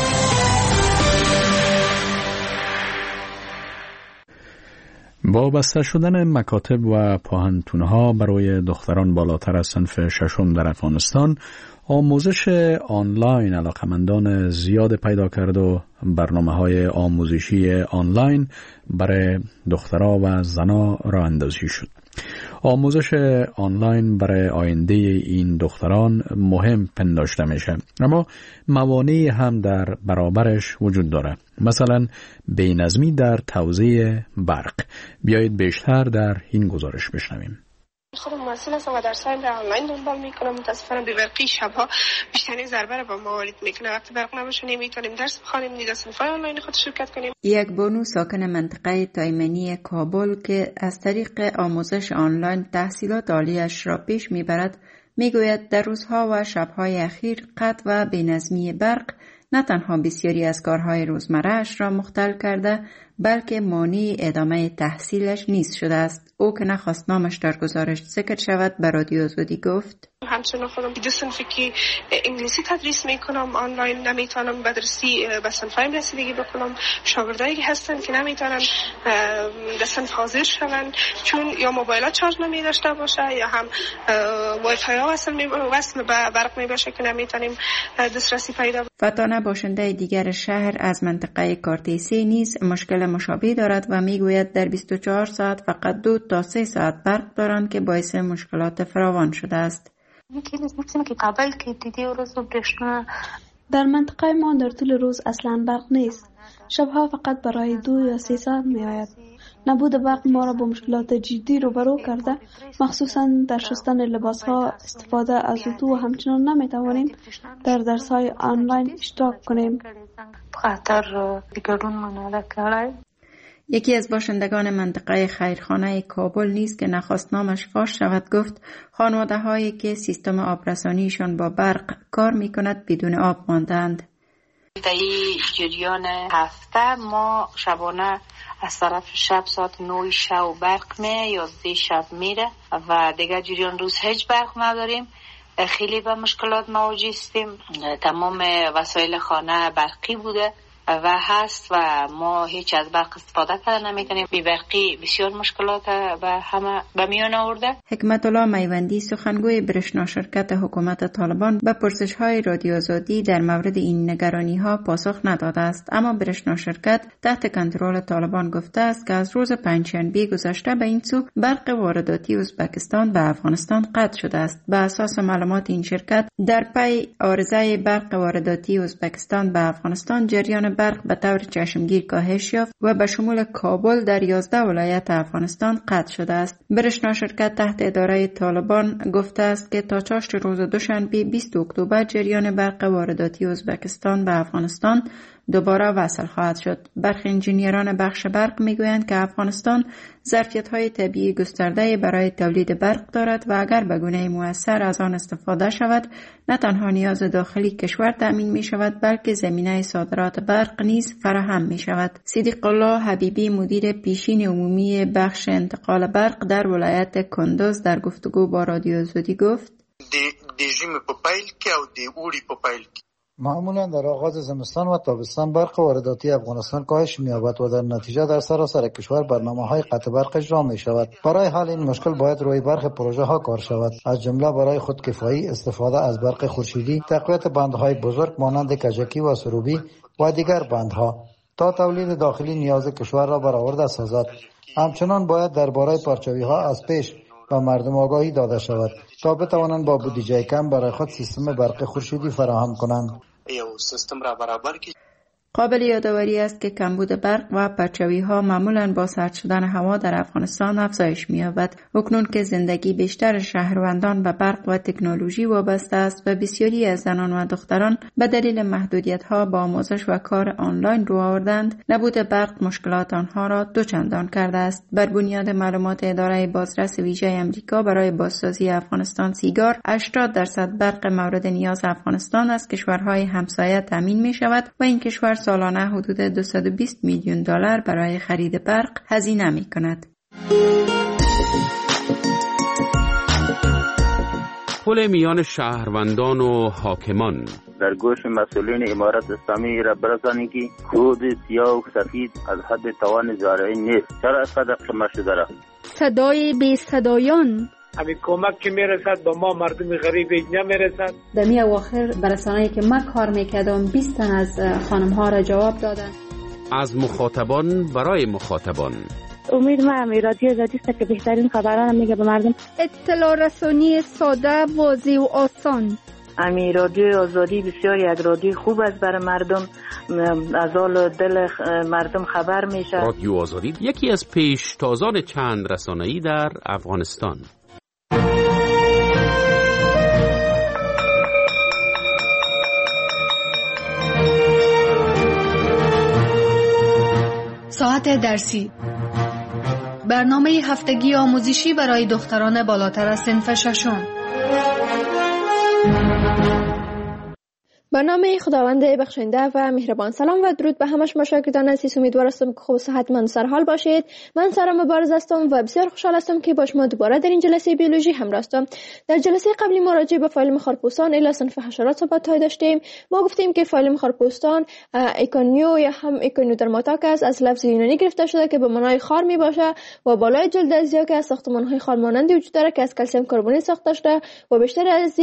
با بسته شدن مکاتب و پاهنتونها برای دختران بالاتر از صنف ششم در افغانستان، آموزش آنلاین علاقمندان زیاد پیدا کرد و برنامه‌های آموزشی آنلاین برای دخترها و زنها راه اندازی شد. آموزش آنلاین برای آینده این دختران مهم پنداشته میشه، اما موانعی هم در برابرش وجود داره، مثلا بی‌نظمی در توزیع برق. بیایید بیشتر در این گزارش بشنویم. خودم مسئول هستم و درسایم را آنلاین دنبال میکنم. متاسفانه بی‌برقی شبها بیشترین ضربه را به ما وارد میکنه. وقتی برق نباشه نمیتونیم درس بخوانیم، نیز صنف‌های آنلاین خود شرکت کنیم. یک بانو ساکن منطقه تایمنی کابل که از طریق آموزش آنلاین تحصیلات عالیش را پیش میبرد میگوید در روزها و شبهای اخیر قطع و بی‌نظمی برق نه تنها بسیاری از کارهای روزمره‌اش را مختل کرده بلکه مانع ادامه تحصیلش نیز شده است. او که نخواست نامش در گزارش ذکر شود به رادیو آزادی گفت همچنان خودم دو صنفی که انگلیسی تدریس میکنم آنلاین نمیتونم به درسی به صنفایم رسیدگی بکنم. شاگردایی که هستن که نمیتونن به صنف حاضر شون چون یا موبایلات شارژ نمی داشته باشه یا هم وای فای ها وصل می وصل به برق می باشه که نمیتونیم دسترسی پیدا کنیم. فتانه باشنده دیگر شهر از منطقه کارتیسی نیز مشکل مشابه دارد و میگوید در بیست و چهار ساعت فقط دو تا سه ساعت برق دارند که باعث مشکلات فراوان شده است. در منطقه ما در طول روز اصلا برق نیست. شبها فقط برای دو یا سه ساعت می آید. نبود برق ما را با مشکلات جدی روبرو کرده، مخصوصا در شستن لباس ها استفاده از اتو و همچنان نمی توانیم در درس های آنلاین اشتراک کنیم. یکی از باشندگان منطقه خیرخانه کابل نیز که نخواست نامش فاش شود گفت خانواده هایی که سیستم آبرسانیشان با برق کار می کند بدون آب ماندند. در این جریان هفته ما شبانه از طرف شب ساعت نه شب برق می یازده شب میره و دیگه جریان روز هیچ برق نداریم. خیلی به مشکلات مواجه هستیم. تمام وسایل خانه برقی بوده و هست و ما هیچ از برق استفاده کردن نمیکنیم. بی برقی بسیار مشکلات به همه به میان آورده. حکمت الله میوندی سخنگوی برشنا شرکت حکومت طالبان به پرسش های رادیو آزادی در مورد این نگرانی ها پاسخ نداده است، اما برشنا شرکت تحت کنترل طالبان گفته است که از روز پنجشنبه گذشته به این سو برق وارداتی ازبکستان به افغانستان قطع شده است. به اساس معلومات این شرکت در پی عارضه برق وارداتی ازبکستان به افغانستان جریان برق به طور چشمگیر کاهش یافت و به شمول کابل در یازده ولایت افغانستان قطع شده است. برشنا شرکت تحت اداره طالبان گفته است که تا چاشت روز دوشنبه بیست اکتبر جریان برق وارداتی ازبکستان به افغانستان دوباره وصل خواهد شد. برخی انجینیران بخش برق میگویند که افغانستان ظرفیت‌های طبیعی گسترده برای تولید برق دارد و اگر به گونه مؤثر از آن استفاده شود نه تنها نیاز داخلی کشور تأمین می شود بلکه زمینه صادرات برق نیز فراهم می شود. صدیق الله حبیبی مدیر پیشین عمومی بخش انتقال برق در ولایت کندوز در گفتگو با رادیو آزادی گفت معمولا در آغاز زمستان و تابستان برق وارداتی افغانستان کاهش می‌یابد و در نتیجه در سراسر کشور برنامه‌های قطع برق اجرا می‌شود. برای حل این مشکل باید روی برق پروژه ها کار شود، از جمله برای خودکفایی، استفاده از برق خورشیدی، تقویت بندهای بزرگ مانند کجکی و سروبی و دیگر بندها تا تولید داخلی نیاز کشور را برآورده سازد. همچنان باید درباره پرچاوی‌ها از پیش به مردم آگاهی داده شود تا بتوانند با بودجه کم برای خود سیستم برق خورشیدی فراهم کنند. قابل یادآوری است که کمبود برق و پرچاوی ها معمولاً با سرد شدن هوا در افغانستان افزایش می‌یابد. اکنون که زندگی بیشتر شهروندان به برق و تکنولوژی وابسته است و بسیاری از زنان و دختران به دلیل محدودیت‌ها با آموزش و کار آنلاین رو آوردند، نبود برق مشکلات آنها را دوچندان کرده است. بر بنیاد معلومات اداره بازرس ویژه آمریکا برای بازسازی افغانستان سیگار، هشتاد درصد برق مورد نیاز افغانستان از کشورهای همسایه تامین می‌شود و این کشور سالانه حدود دویست و بیست میلیون دلار برای خرید برق هزینه می کند. پل میان شهروندان و حاکمان در گوش مسئولین امارت اسلامی را برسانید که کود سیاه و سفید از حد توان زارعی نیست. چرا از قدر قمه شده را؟ صدای بی صدایان همین کمک که میرسد با ما مردم غریب نمیرسد. در می اواخر برسانه‌ای که من کار میکردم بیست تن از خانم ها را جواب دادن. از مخاطبان برای مخاطبان. امید ما هم رادیو آزادی است که بهترین خبران میگه به مردم. اطلاع رسانی ساده، واضح و آسان. امی رادیو آزادی بسیاری از رادیو خوب است برای مردم، از حال دل مردم خبر میشه. رادیو آزادی یکی از پیشتازان چند رسانه‌ای در افغانستان. ساعت درسی، برنامه هفتگی آموزشی برای دختران بالاتر از صنف ششم. برنامه خداوند بخشنده و مهربان. سلام و درود به همه شما شاگردان عزیز، امیدوار هستم که خوب و صحتمند و سرحال باشید. من سارا مبارز هستم و بسیار خوشحال هستم که با شما دوباره در این جلسه بیولوژی همراه هستم. در جلسه قبلی ما راجع به فایلم خارپوستان الی صنف حشرات صحبت داشتیم. ما گفتیم که فایلم خارپوستان ایکونیو یا هم ایکونیودرماتا که از لفظ یونانی گرفته شده که به معنای خار می باشه و بالای جلد ازیا که از ساختمان‌های خار مانندی وجود داره که از کلسیم کربونیت ساخته شده و بیشتر از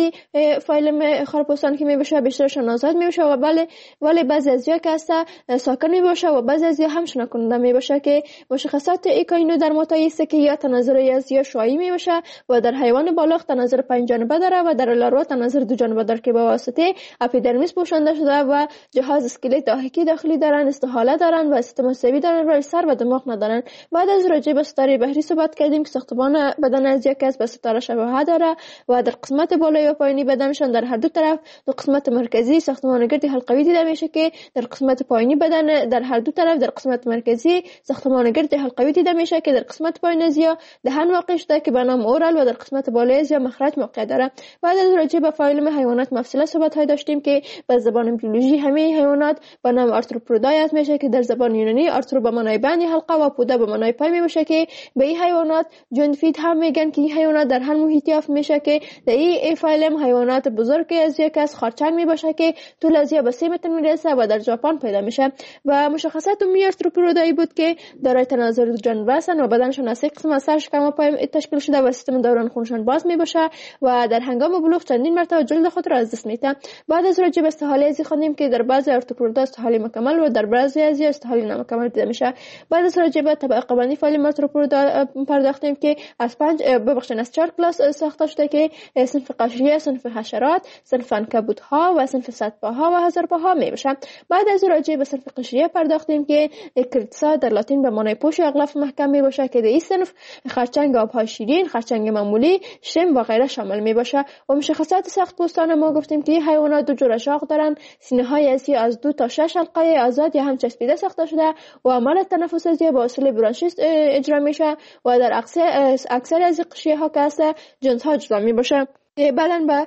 فایلم خارپوستان که می باشه بیشتر آزاد می باشه و بله ولی بعضی ازیا که هست ساکن می باشه و بعضی ازیا هم شنا کننده می باشه که مشخصات ایکونیودرماتایی است که یا تناظر ازیا شویی می باشه و در حیوان بالغ تناظر پنج جانبه داره و در لاروا تناظر دو جانبه داره که به واسطه اپیدرمیس پوشانده شده و جهاز اسکلت داخلی داخلی دارن، استحاله دارن و سیستم عصبی دارن و سر و دماغ ندارن. بعد از راجع به ستاره بحری صحبت کردیم که ساختمان بدن ازیا که به ستاره شباهت داره و در قسمت بالایی و پایینی بدنشان در هر دو طرف دو قسمت مرکزی ساختمان گردی حلقوی دیده میشه که در قسمت پایینی بدن در هر دو طرف در قسمت مرکزی ساختمان گردی حلقوی دیده میشه که در قسمت پایین ازیا دهن واقع شده که به نام اورال و در قسمت بالای ازیا مخرج موقع داره. بعد از راجع به فایلم حیوانات مفصله صحبت های داشتیم که به زبان بیولوژی همه حیوانات به نام آرتروپودای میشه که در زبان یونانی آرترو به معنای بند حلقه و پودا به معنای پای میشه که به این حیوانات جونفید هم میگن که این حیوانات در هر محیطی یافت میشه که در این فایلم حیوانات بزرگ ازیا که از خرچنگ میباشه که طول ازیا به سه متر میرسه و در ژاپن پیدا میشه و مشخصات عمومی آرتروپودایی بود که دارای تناظر دو جانبه هستند و بدنشون از سه قسم از سر شکم و پای تشکیل شده و سیستم دوران خونشان باز میباشه و در هنگام بلوغ چندین مرتبه جلد خود را از دست میده. بعد از راجع به استحاله ازی خوندیم که در بعضی آرتروپودا استحاله مکمل و در بعضی ازیا استحاله نامکمل دیده میشه. بعد از راجع به طبقه بندی فایل آرتروپودا پرداختیم که از پنج ببخشید از چهار کلاس ساخته شده که صنف قشریه، صنف حشرات، صنف عنکبوت‌ها و صنف صدپاها و هزارپاها می باشه. بعد از راجع به صنف قشریه پرداختیم که کریتسا در لاتین به معنای پوش یا اغلاف محکم می باشه که در این صنف خرچنگ آبهای شیرین، خرچنگ معمولی، شرم و غیره شامل می باشه. و مشخصات ساخت پوستان ما گفتیم که حیوانات دو جور اشاق دارن، سینه های ازی از دو تا شش حلقه آزاد یا هم چسبیده ساخته شده و عمل تنفس ازی با وسیله برانشیس اجرا میشه و در اکثر اکثر از قشریه ها که هست جنس ها جدا می باشه. بعداً به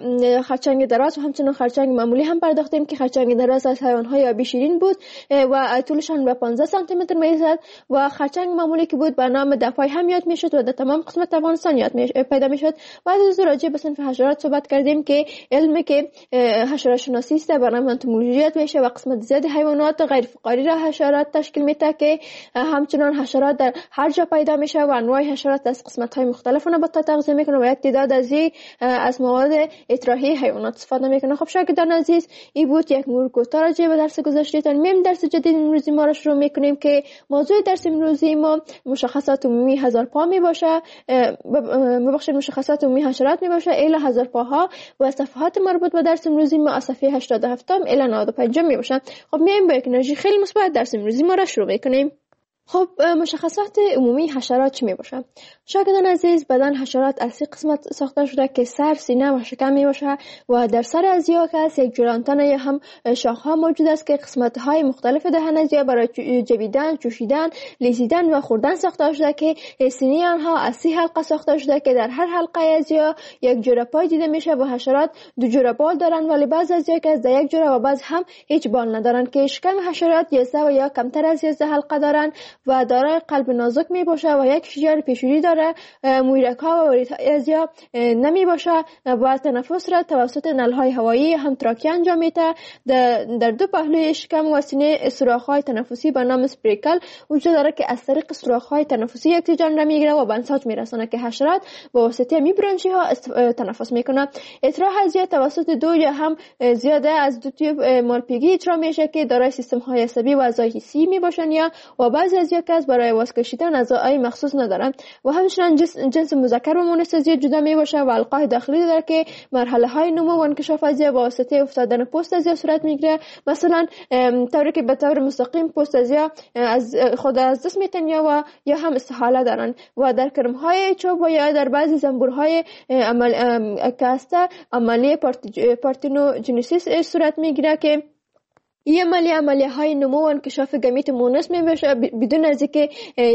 خرچنگ دراز و همچنین خرچنگ معمولی هم پرداختیم که خرچنگ دراز از حیوان‌های آبی شیرین بود و طولشان به پانزده سانتی متر می‌رسید و خرچنگ معمولی که بود به نام دفای هم یاد می‌شد و در تمام قسمت افغانستان یاد می پیدا می‌شد. بعد از راجع به صنف حشرات صحبت کردیم که علمی که حشرات شناسی است به نام انتومولوژی یاد میشه و قسمت زیادی حیوانات غیر فقاری را حشرات تشکیل میده که همچنین حشرات در هر جا پیدا میشه و انواع حشرات از قسمت‌های مختلف نباتات تغذیه میکنه و یک تعداد از از مواد اطراحی حیوانات استفاده میکنه. خب شاگردان عزیز، این بود یک مرور کوتاه راجع به درس گذشته. میم درس جدید امروزی ما را شروع میکنیم که موضوع درس امروزی ما مشخصات عمومی هزار پا می باشه، ببخشید مشخصات عمومی حشرات می باشه الی هزار پاها و صفحات مربوط به درس امروزی ما از صفحه هشتاد و هفت الی نود و پنج می باشه. خب میم با یک انرژی خیلی مثبت درس امروزی ما را شروع میکنیم. خب مشخصات عمومی حشرات چی می باشه؟ شاگردان عزیز، بدن حشرات از سه قسمت ساخته شده که سر، سینه و شکم می باشه و در سر ازیا که از یک جلانتن یا هم شاخها موجود است که قسمت های مختلف دهن ازیا برای جویدن، چوشیدن، لیسیدن و خوردن ساخته شده که سینه آنها از سه حلقه ساخته شده که در هر حلقه ازیا یک جوره پای دیده میشه و حشرات دو جوره بال دارن ولی بعض ازیا که از یک جوره و بعض هم هیچ بال ندارن که شکم حشرات یازده و یا کمتر از یازده حلقه دارن و دارای قلب نازک می باشه و یک شجر پیشونی داره. مویرک ها و وریت ازیا نمی باشه و تنفس را توسط نلهای هوایی هم تراکی انجام میده. در دو پهلوی شکم و سینه سوراخ های تنفسی به نام اسپریکل وجود داره که از طریق سوراخ های تنفسی اکسیژن را میگیره و به انساج میرسونه که حشرات با واسطه میبرانچی ها تنفس میکنه. اطراح ازیا توسط دو یا هم زیاده از دو تیوب مالپیگی اطراح میشه که دارای سیستم های عصبی و اعضای حسی میباشن یا و بعضی ازیا که برای واس کشیدن اعضای مخصوص ندارن و همچنین جنس مذکر و مؤنث ازیا جدا می باشه و القای داخلی داره که مرحله های نمو و انکشاف ازیا با واسطه افتادن پوست ازیا صورت میگیره. مثلا طوری که به طور مستقیم پوست ازیا از خود از دست میتن و یا هم استحاله دارن و در کرم های چوب و یا در بعضی زنبورهای عمل کاسته عملی پارتینوجنسیس صورت میگیره که این عملیه عملیه های نمو و انکشاف گمیت مونس می باشه بدون از اینکه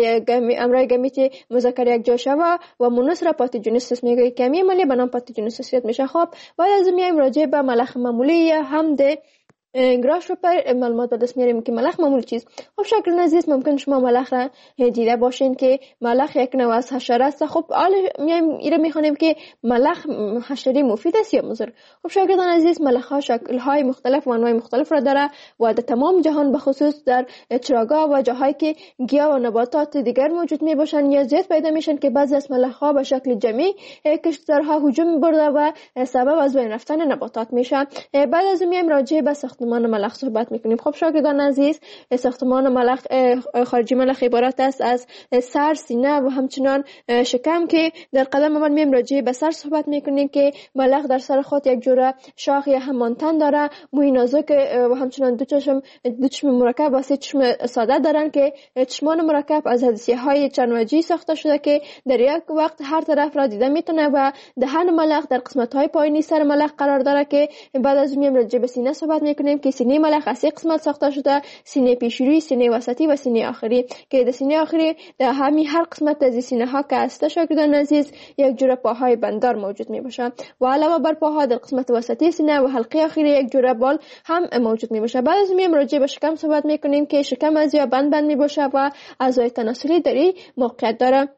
امرای گمیت مذکر یک جا شوه و مونس را پاتوژنیسیس میگه که این عملیه به نام پاتوژنیسیس میشه. خب بعد از میایم راجع به ملخ معمولی هم ده گراش پر معلومات به دست میاریم که ملخ معمول چیز. خب شکل عزیز ممکن شما ملخ را دیده باشین که ملخ یک نوع از حشره است. خب حالا میایم ایره میخوانیم که ملخ حشره مفید است یا مضر. خب شاگردان عزیز ملخ ها شکل های مختلف و انواع مختلف را داره و در تمام جهان به خصوص در چراگاه و جاهایی که گیاه و نباتات دیگر موجود می باشن یا زیاد پیدا میشن که بعضی از ملخ ها به شکل جمعی کشتزارها هجوم برده و سبب از بین رفتن نباتات میشن. بعد از میایم راجع به ساختمان ملخ صحبت میکنیم. خب شاگردان عزیز ساختمان ملخ خارجی ملخ عبارت است از سر، سینه و همچنان شکم که در قدم اول میایم راجع به سر صحبت میکنیم که ملخ در سر خود یک جوره شاخ یا همان تن داره، موی نازک و همچنان دو چشم دو چشم مرکب و سه چشم ساده دارن که چشمان مرکب از حدیثیه های چرموجی ساخته شده که در یک وقت هر طرف را دیده میتونه و دهن ملخ در قسمت های پایینی سر ملخ قرار داره که بعد از میایم راجع به سینه صحبت میکنیم که سینه ملخ از سه قسمت ساخته شده: سینه پیشروی، سینه وسطی و سینه آخری که در سینه آخری در همین هر قسمت از سینه ها که است شاگردان عزیز یک جوره پاهای بندار موجود می باشه و علاوه بر پاها در قسمت وسطی سینه و حلقه آخری یک جوره بال هم موجود می باشه. بعد از میایم راجع به شکم صحبت میکنیم که شکم از یا بند بند می باشه و اعضای تناسلی داری موقعیت داره.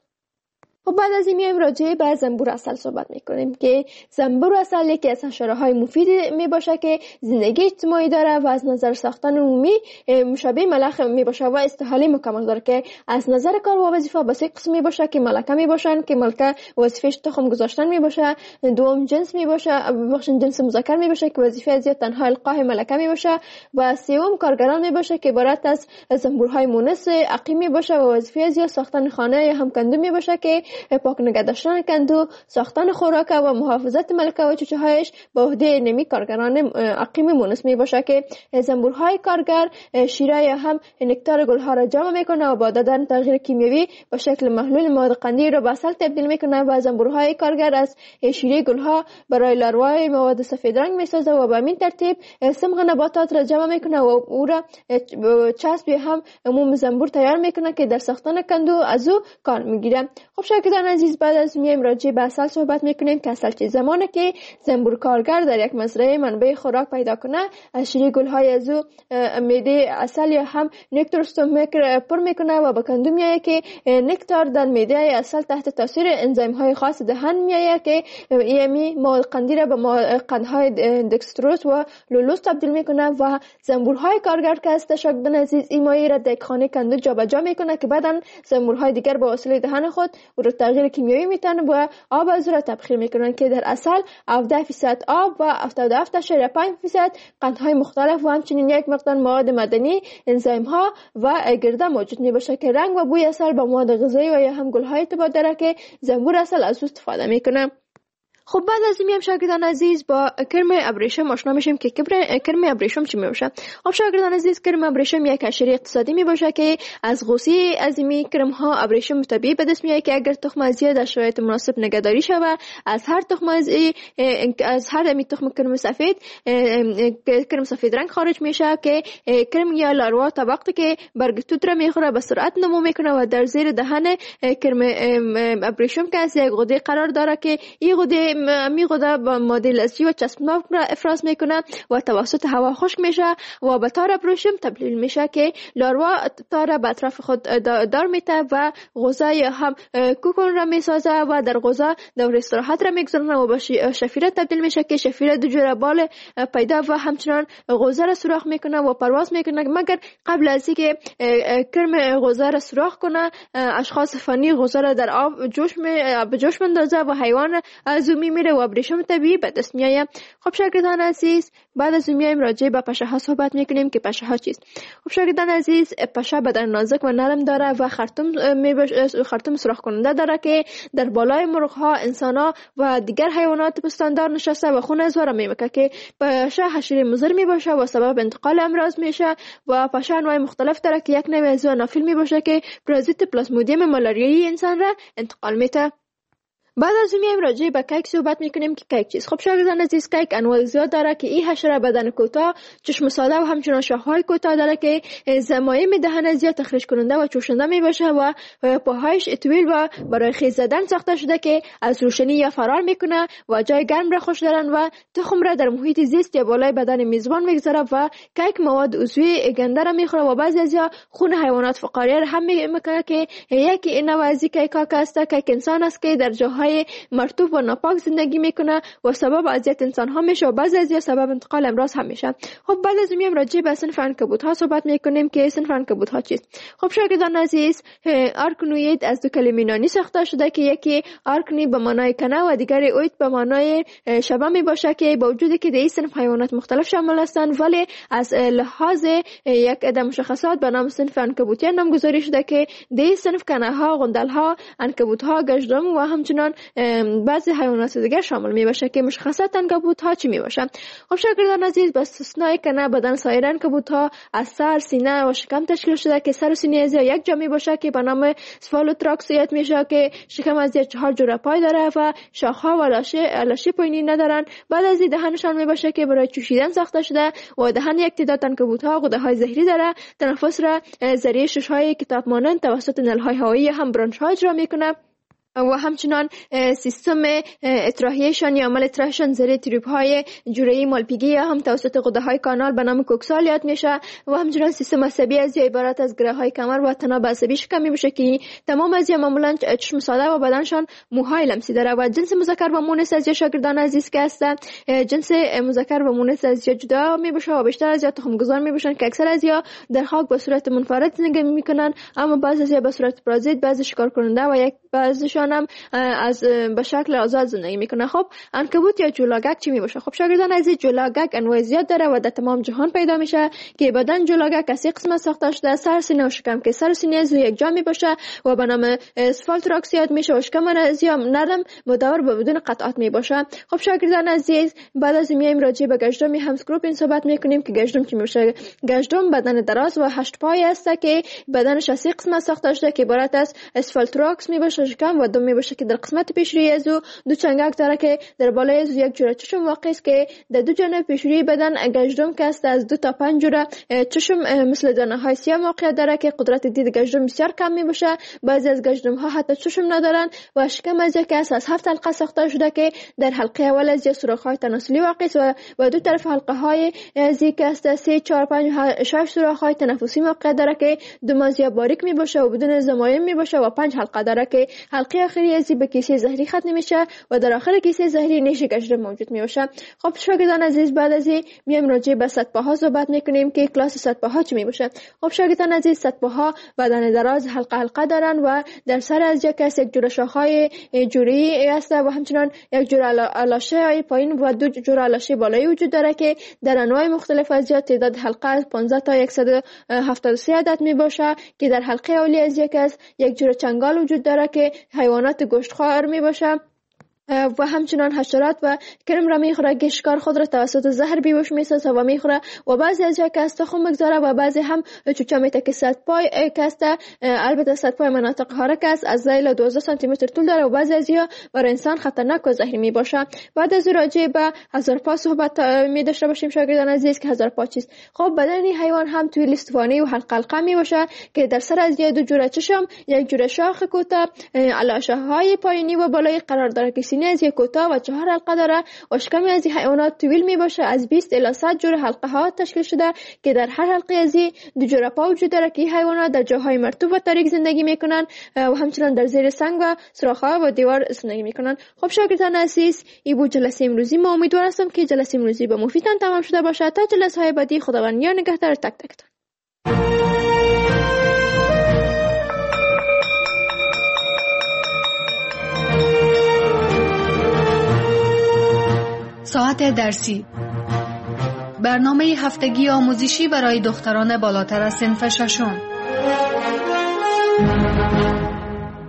و بعد از این میایم راجع به زنبور عسل صحبت میکنیم که زنبور عسل یکی از حشره های مفید می باشه که زندگی اجتماعی داره و از نظر ساختن عمومی مشابه ملخ می باشه و استحاله مکمل داره که از نظر کار و وظیفه به سه قسم می باشه که ملکه می باشن که ملکه وظیفهش تخم گذاشتن می باشه، دوم جنس می باشه بخشن جنس مذکر می باشه که وظیفه از تنها القاء ملکه می باشه و سوم کارگران می باشه که عبارت از زنبورهای مونس عقیم می باشه و وظیفه از ساختن خانه یا هم کندو می باشه که پاک نگه داشتن کندو، ساختن خوراک و محافظت ملکه و چوچه هایش به عهده نمی کارگران عقیم مونس می باشه که زنبورهای کارگر شیره یا هم نکتار گلها را جمع میکنه و با دادن تغییر کیمیایی به شکل محلول مواد قندی را به عسل تبدیل میکنه و زنبورهای کارگر از شیره گلها برای لاروای مواد سفید رنگ میسازه و به همین ترتیب سمغ نباتات را جمع میکنه و او را چسب یا هم عموم زنبور تیار میکنه که در ساختن کندو از او کار میگیره. خب شاگردان عزیز بعد از میایم راجع به عسل صحبت میکنیم که عسل چه زمانه که زنبور کارگر در یک مزرعه منبع خوراک پیدا کنه از شیره گلهای از او معده عسل یا هم نکتار استومک پر میکنه و به کندو میایه که نکتار در معده عسل تحت تاثیر انزیم های خاص دهن میایه که یمی مواد قندی را به قندهای دکستروز و لولوز تبدیل میکنه و زنبورهای کارگر که است شاگردان عزیز این مایه را در خانه کندو جابجا میکنه که بعدن زنبورهای دیگر با وسیله دهن خود او را تغییر کیمیایی میتن و آب از را تبخیر میکنن که در اصل هفده درصد آب و هفتاد و هفت اشاریه پنج درصد قندهای مختلف و همچنین یک مقدار مواد معدنی، انزیم ها و گرده موجود میباشه که رنگ و بوی عسل با مواد غذایی و یا هم گلهای ارتباط داره که زنبور عسل از او استفاده میکنه. خب بعد از این شاگردان عزیز با کرم ابریشم آشنا میشیم که کرم ابریشم چی میباشه. خب شاگردان عزیز کرم ابریشم یک حشره اقتصادی میباشه که از غوصه از این کرم ها ابریشم طبیعی به دست میاد که اگر تخم از در شرایط مناسب نگهداری شود از هر تخم از از هر می تخم کرم سفید کرم سفید رنگ خارج میشه که کرم یا لاروا تا وقتی که برگ توت را میخوره به سرعت نمو میکنه و در زیر دهن کرم ابریشم که از یک غده قرار داره که این غده می غده با ماده لزجی و چسبناک را افراز میکنه و توسط هوا خشک میشه و به تار ابریشم تبدیل میشه که لاروا تار به اطراف خود دار میته و غوزه یا هم کوکون را میسازه و در غوزه دور استراحت را میگذارن و به شفیره تبدیل میشه که شفیره دو جوره بال پیدا و همچنان غوزه را سوراخ میکنه و پرواز میکنه مگر قبل از اینکه کرم غوزه را سوراخ کنه اشخاص فنی غوزه را در آب جوش می به جوش مندازه و حیوان از او میره و ابریشم طبیعی به دست میآید. خب شاگردان عزیز بعد از میایم راجع به پشه ها صحبت میکنیم که پشه ها چیست. خب شاگردان عزیز پشه بدن نازک و نرم داره و خرطوم میباش خرطوم سوراخ کننده داره که در بالای مرغ ها، انسان ها و دیگر حیوانات پستاندار نشسته و خون از واره میمکه که پشه حشره مضر میباشه و سبب انتقال امراض میشه و پشه انواع مختلف داره که یک نوع از آنافیل میباشه که پرازیت پلازمودیم مالاریایی انسان را انتقال میده. بعد از این میایم راجع به کیک صحبت میکنیم که کیک چیست. خب شاگردان عزیز، کیک انواع زیاد داره که این حشره بدن کوتاه، چشم ساده و همچنان شاخه‌های کوتاه داره که زمایم دهن زیاد تخریش کننده و چوشنده میباشه و پاهایش طویل و برای خیز زدن ساخته شده که از روشنی یا فرار میکنه و جای گرم را خوش دارن و تخم را در محیط زیست یا بالای بدن میزبان میگذاره و کیک مواد عضوی گنده را میخوره و بعضی از یا خون حیوانات فقاریه را هم میکنه که یکی این نوع از کیک ها است که انسان است که در جاهای مرطوب و ناپاک زندگی میکنه و سبب اذیت انسان ها میشه و بعضی از یا سبب انتقال امراض هم میشه. خب بعد از میام راجع به صنف عنکبوت ها صحبت میکنیم که صنف عنکبوت ها چیست. خب شاگردان عزیز، آرکنوید از دو کلمه یونانی ساخته شده که یکی آرکنی به معنای کنه و دیگری اوید به معنای شبه میباشه که با وجودی که در این صنف حیوانات مختلف شامل هستند ولی از لحاظ یک عده مشخصات به نام صنف عنکبوتی نامگذاری شده که در این صنف کنه ها، غندل ها، عنکبوت ها، گژدم و همچنان بعضی حیوانات دیگر شامل می باشه که مشخصات عنکبوت ها چی می باشه. خب شاگردان عزیز، با استثنای کنه بدن سایر عنکبوت ها از سر، سینه و شکم تشکیل شده که سر و سینه از یک جا می باشه که به نام سفالوتراکسیت میشه که شکم از چهار جوره پای داره و شاخ ها و لاشه لاشه پایینی ندارن. بعد از این دهنشان می باشه که برای چوشیدن ساخته شده و دهن یک تعداد عنکبوت ها غده های زهری داره. تنفس را ذریعه شش های کتاب مانند توسط نل های هوایی هم برانش ها اجرا میکنه و همچنان سیستم اطراحیشان یا عمل اطراحشان زیر تریب های جوره مالپیگی هم توسط غده های کانال به نام کوکسالیات میشه و همچنان سیستم عصبی از یا عبارت از گره های کمر و تناب عصبی شکم میشه که تمام از یا معمولا چشم ساده و بدنشان موهای لمسی داره. و جنس مذکر و مؤنث از یا شاگردان عزیز که هستن، جنس مذکر و مؤنث از یا جدا میشه و بیشتر از یا تخم گذار میشن که اکثر از یا در خاک به صورت منفرد زندگی میکنن، اما بعضی از یا به صورت پارازیت، بعضی شکار کننده و یک بعضیشان هم از به شکل آزاد زندگی میکنه. خب عنکبوت یا جولاگک چی میباشه؟ خب شاگردان عزیز، جولاگک انواع زیاد داره و در تمام جهان پیدا میشه که بدن جولاگک از سه قسمت ساخته شده. سر، سینه و شکم که سر و سینه از یک جا میباشه و به نام اسفالتراکسیات میشه و شکم از یا نرم مدور و بدون قطعات میباشه. خب شاگردان عزیز، بعد از میایم راجع به گژدم همسکروپین صحبت میکنیم که گژدم چی میشه. گژدم بدن دراز و هشت پای است که بدنش از سه قسمت ساخته شده که عبارت از اسفالتراکس میباشه، شکم و دم میباشه که در قسمت پیشروی از دو چنگک داره که در بالای از یک جوره چشم واقع است که در دو جانب پیشروی بدن گژدم که است از دو تا پنج جوره چشم مثل دانه های سیاه واقع داره که قدرت دید گژدم بسیار کم میباشه. بعضی از گژدم ها حتی چشم ندارن و شکم از یک است از هفت حلقه ساخته شده که در حلقه اول از سوراخ های تناسلی واقع است و و دو طرف حلقه های از یک است سه چهار پنج شش سوراخ های تنفسی واقع داره که دو مازیا باریک میباشه و بدون زمایم میباشه و پنج حلقه داره که حلقه آخری از به کیسه زهری ختم میشه و در آخر کیسه زهری نیش گژدم موجود میشه. خب شاگردان عزیز، بعد از این میایم راجع به سطباها صحبت میکنیم که کلاس سطباها چی میشه. خب شاگردان عزیز، سطباها بدن دراز حلقه حلقه دارن و در سر از یک کس یک جوره شاخهای جوری است و همچنان یک جوره لاشه های پایین و دو جوره لاشه بالایی وجود داره که در انواع مختلف از یا تعداد حلقه از پانزده تا صد و هفتاد و سه عدد میباشه که در حلقه اولی از یک از یک جوره چنگال وجود داره که حیوانات گوشتخوار میباشه و همچنان حشرات و کرم را میخوره که شکار خود را توسط زهر بیهوش میسازه و میخوره و بعضی از جا کسته خون مگذاره و بعضی هم چوچه میته که صد پای کسته، البته صد پای مناطق حرکت است از زیل دوازده سانتی متر طول داره و بعضی از یا برای انسان خطرناک و زهری میباشه. بعد از راجع به هزار پا صحبت می داشته باشیم شاگردان عزیز که هزار پا چیست. خب بدن حیوان هم توی لیستوانی و حلقه حلقه میباشه که در سر از دو جوره چشم، یک جوره شاخ کوتاه، علاشه های پایینی و بالایی قرار داره که از یک کوتاه و چهار حلقه داره و شکم از این حیوانات طویل می باشه از بیست الی صد جوره حلقه ها تشکیل شده که در هر حلقه از این دو جوره پا وجود داره که این حیوانات در جاهای مرطوب و تاریک زندگی میکنن و همچنان در زیر سنگ و سوراخ ها و دیوار زندگی میکنن. خب شاگردان عزیز، این بود جلسه امروزی. ما امیدوار هستم که جلسه امروزی به مفیدتان تمام شده باشه. تا جلسه های بعدی، خداوند یار نگهدار تک تکتان. ساعت درسی، برنامه هفتگی آموزشی برای دختران بالاتر از صنف ششم.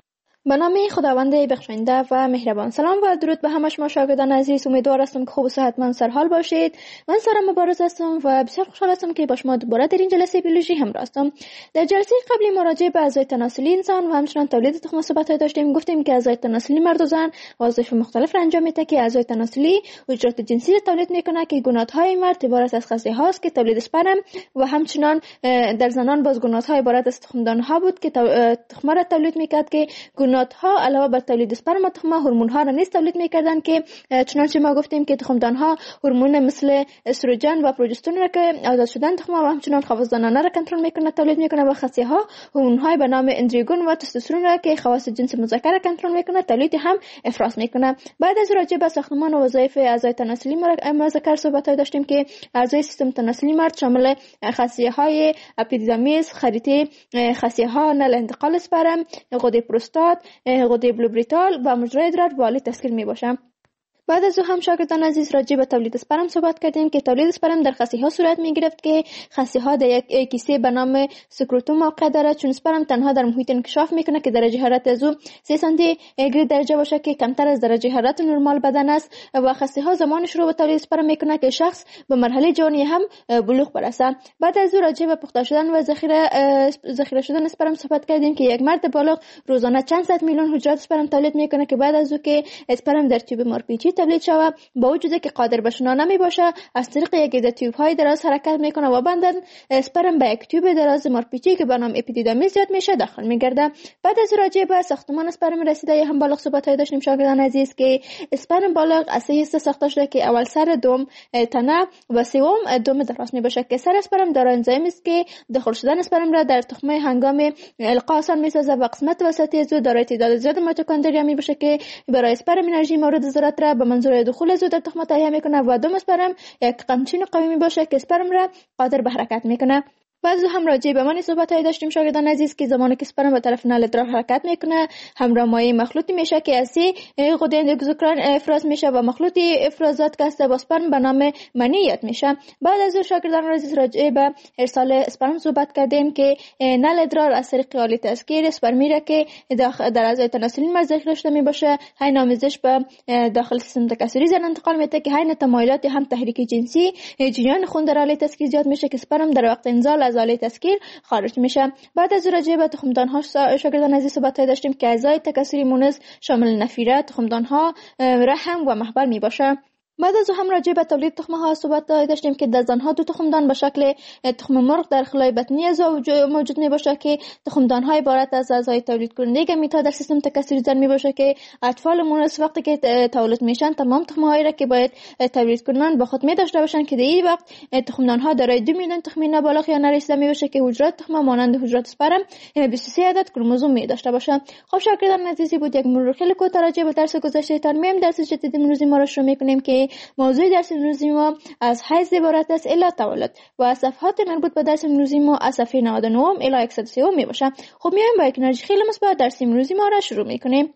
به نام خداوند بخشنده و مهربان. سلام و درود به همه شما شاگردان عزیز. امیدوار هستم که خوب و صحتمند سرحال باشید. من سارا مبارز هستم و بسیار خوشحال هستم که با شما دوباره در این جلسه بیولوژی همراه هستم. در جلسه قبلی مراجعه به اعضای تناسلی انسان و همچنین تولید تخم صحبت داشتیم. گفتیم که اعضای تناسلی مرد و زن وظایف مختلف را انجام میده که اعضای تناسلی حجرات جنسی را تولید میکنه که گونات‌های مرد عبارت از خصیه هاست که تولید اسپرم و همچنین در زنان باز گونات‌ها عبارت از تخمدان‌ها بود که تخم را تولید میکرد که گونات‌ها علاوه بر تولید اسپرم و تخم هورمون‌ها را نیز تولید می‌کردند که چنانچه ما گفتیم که تخمدان‌ها هورمون مثل استروژن و پروژسترون را که آزاد شدن تخم و همچنین خواص‌دانانه را کنترل می‌کنه تولید می‌کنه و خصیه‌ها هورمون‌های به نام اندروژن و تستوسترون را که خواص جنس مذکر را کنترل می‌کنه تولید هم افراز می‌کنه. بعد از راجع به ساختمان و وظایف اعضای تناسلی مذکر صحبت داشتیم که اعضای سیستم تناسلی مرد شامل خصیه‌های اپیدیدامیس، خریطه خصیه‌ها نل انتقال اسپرم، غده پروستات، غده بلوبریتال و مجرای ادرار والی تسکیر می باشم. بعد از او هم شاگردان عزیز راجع به تولید اسپرم صحبت کردیم که تولید اسپرم در خصیه ها صورت می گرفت که خصیه ها در یک کیسه به نام سکروتوم موقع دارد، چون اسپرم تنها در محیط انکشاف میکنه که درجه حرارت از او سه سانتی گراد درجه باشه که کمتر از درجه حرارت نرمال بدن است و خصیه ها زمان شروع به تولید اسپرم میکنه که شخص به مرحله جوانی هم بلوغ برسه. بعد از او راجع به پخته شدن و ذخیره ذخیره شدن اسپرم صحبت کردیم که یک مرد بالغ روزانه چند صد میلیون حجرات اسپرم تولید میکنه که بعد از او که اسپرم در تیوب مارپیچی تولید شود با وجودی که قادر به شنا نمی باشه از طریق یک عده تیوب های دراز حرکت میکنه و بعداً اسپرم به یک تیوب دراز مارپیچی که به نام اپیدیدامیس یاد میشه داخل میگرده. بعد از راجع به ساختمان اسپرم رسیده هم بالغ صحبت های داشتیم شاگردان عزیز که اسپرم بالغ از سه حصه ساخته شده که اول سر، دوم تنه و سوم دم دراز می باشه که سر اسپرم دارای انزیم است که داخل شدن اسپرم را در تخمه هنگام القا آسان میسازه و قسمت وسطی از او دارای تعداد زیاد میتوکندریا می باشه که برای اسپرم انرژی مورد ضرورت را به منظور دخول از او در تخم تهیه میکنه و دم اسپرم یک قمچین قوی می باشه که اسپرم را قادر به حرکت میکنه. بعد هم راجع به مانی صحبت های داشتیم شاگردان عزیز که زمانی که اسپرم به طرف نل ادرار حرکت میکنه همراه مایع مخلوطی میشه که از غده اندوکسوکراین افراز میشه و مخلوط افرازات که است با اسپرم به نام منی یاد میشه. بعد از شاگردان عزیز راجع به ارسال اسپرم صحبت کردیم که نل ادرار از طریق آله تسکیر اسپرمی را که در اعضای تناسلی مرد ذخیره شده میباشه حین آمیزش به داخل سیستم تکثری زن انتقال میده که حین تمایلات هم تحریک جنسی جریان خون در آله تسکیر زیاد میشه که اسپرم در وقت انزال از آله تسکیر خارج میشه. بعد از راجع به تخمدان ها شاگردان عزیز صحبت داشتیم که اعضای تکثری مونس شامل نفیره، تخمدان ها، رحم و محبل میباشه. بعد از هم راجع به تولید تخم ها صحبت داشتیم که در زنها دو تخمدان به شکل تخم مرغ در خلای بطنی از موجود می باشه که تخمدان های عبارت از اعضای تولید کننده گمیت ها در سیستم تکثری زن می باشه که اطفال مونس وقتی که تولد میشن تمام تخم هایی را که باید تولید کنن با خود می داشته باشن که در این وقت تخمدان ها دارای دو میلیون تخمین بالغ یا نرسیده می باشه که حجرات تخم مانند حجرات اسپرم بیست و سه عدد کروموزوم می داشته باشن. خب شاگردان عزیزی بود یک مرور خیلی کوتاه راجع به درس گذشته تان میم درس جدید امروزی ما را شروع می‌کنیم که موضوع درس امروزی ما از حیض عبارت است الی تولد و صفحات مربوط به درس امروزی ما از صفحه نود و نه الی صد و سه می باشه. خب میایم با یک انرژی خیلی مثبت درس امروزی ما را شروع می‌کنیم.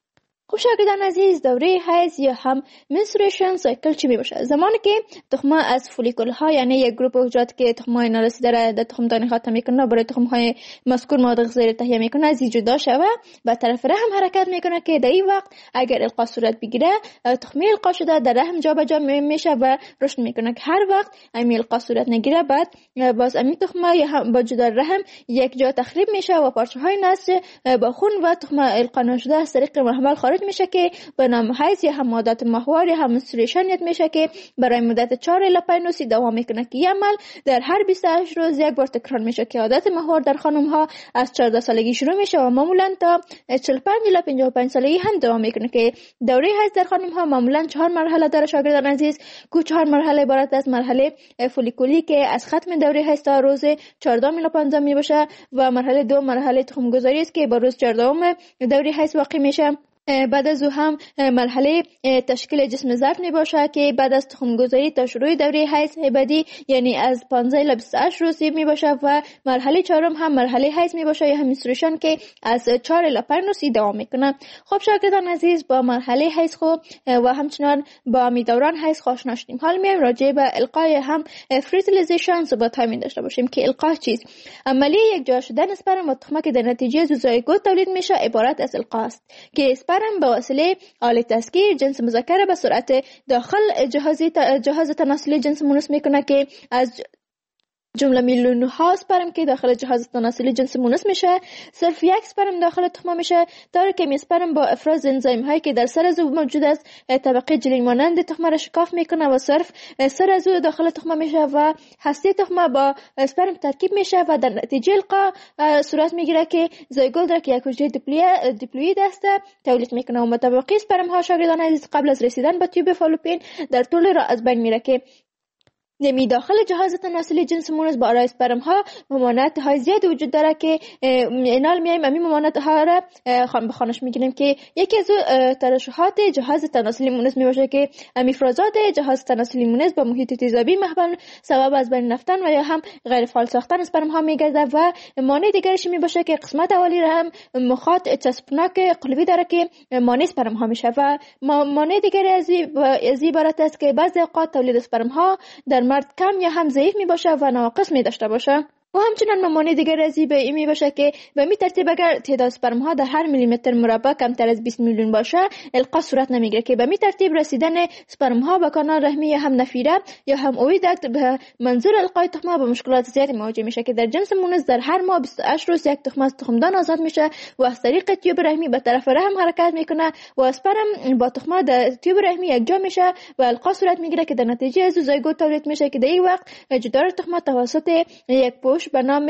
خب شاگردان عزیز دوره حیض یا هم منسترویشن سایکل چی می باشه؟ زمانی که تخم از فولیکول ها یعنی یک گروپ حجرات که تخم های نارسیده را در تخم دانی خاتم میکنه برای تخم های مذکور مواد غذایی تهیه میکنه از جدا شوه و طرف رحم حرکت میکنه که در این وقت اگر القا صورت بگیره تخمی القا شده در رحم جابجا میشه و رشد میکنه که هر وقت امی القا صورت نگیره بعد باز امی تخم یا هم با جدا رحم یک جا تخریب میشه و پارچه های نسج با خون و تخم القا نشده از طریق محمل خارج میشه که به نام حیض یا هم عادت ماهوار یا هم منسترویشن یاد میشه که برای مدت چهار الی پنج روز دوام میکنه که این عمل در هر بیست و هشت روز یک بار تکرار میشه که عادت ماهوار در خانم ها از چهارده سالگی شروع میشه و معمولا تا چهل و پنج الی پنجاه و پنج سالگی هم دوام میکنه که دوره حیض در خانم ها معمولا چهار مرحله داره شاگردان عزیز که چهار مرحله عبارت از مرحله فولیکولی که از ختم دوره حیض تا روز چهارده الی پانزده می باشه و مرحله دو مرحله تخم گذاری است که با روز چهارده دوره حیض واقع میشه بعد از او هم مرحله تشکیل جسم ظرف می باشه که بعد از تخم گذاری تا شروع دوره حیض بعدی یعنی از پانزده الی بیست و هشت روز می باشه و مرحله چهارم هم مرحله حیض می باشه یا هم منسترویشن که از چهار الی پنج روز دوام میکنه. خب شاگردان عزیز با مرحله حیض خو و همچنان با می دوران حیض آشنا شدیم. حال میایم راجع به القای هم فرتیلیزیشن صحبت می داشته باشیم که القا چیست؟ عملیه یک جا شدن اسپرم و تخمه که در نتیجه زوزایگوت تولید میشه عبارت از القا است که اسپرم به وسیله آله تسکیر جنس مذکر به سرعت داخل جهاز جهاز تناسلی جنس مونس میکنه که از جمله میلیون ها اسپرم که داخل جهاز تناسلی جنس مونس میشه صرف یک اسپرم داخل تخمه میشه تا که اسپرم با افراز انزایم هایی که در سر از موجود است طبقه جلین مانند تخمه را شکاف میکنه و صرف سر از داخل تخمه میشه و هسته تخمه با اسپرم ترکیب میشه و در نتیجه القا صورت میگیره که زایگوت را که یک حجره دیپلوید است تولید میکنه و مطابقی اسپرم ها شاگردان عزیز قبل از رسیدن به تیوب فالوپین در طول راه از بین میره که نمی داخل جهاز تناسلی جنس مونس با آرای اسپرم ها ممانعت های زیاد وجود داره که اینال میایم امی ممانعت ها را خان بخانش میگیریم که یکی از ترشحات جهاز تناسلی مونس میباشه که افرازات جهاز تناسلی مونس با محیط تیزابی محبل سبب از بین رفتن و یا هم غیر فعال ساختن اسپرم ها میگرده و مانع دیگرش میباشه که قسمت اولی را هم مخاط چسبناک قلبی داره که مانع اسپرم ها میشه و مانع دیگری از عبارت است که بعضی اوقات تولید اسپرم ها در مرد کم یا هم ضعیف می باشه و ناقص می داشته باشه و همچنان ممانع دیگر ازی به این می باشه که به می ترتیب اگر تعداد اسپرم ها در هر میلی متر مربع کمتر از بیست میلیون باشه القا صورت نمیگیره که به می ترتیب رسیدن اسپرم ها به کانال رحمی یا هم نفیره یا هم اویدکت به منظور القای تخمه با مشکلات زیادی مواجه میشه که در جنس مونس در هر ماه بیست و هشت روز یک تخمه از تخمدان آزاد میشه و از طریق تیوب رحمی به طرف رحم حرکت میکنه و اسپرم با تخمه در تیوب رحمی یکجا میشه و القا صورت میگیره که در نتیجه از زایگوت تولید میشه که در این وقت جدار تخمه توسط یک پوش به نام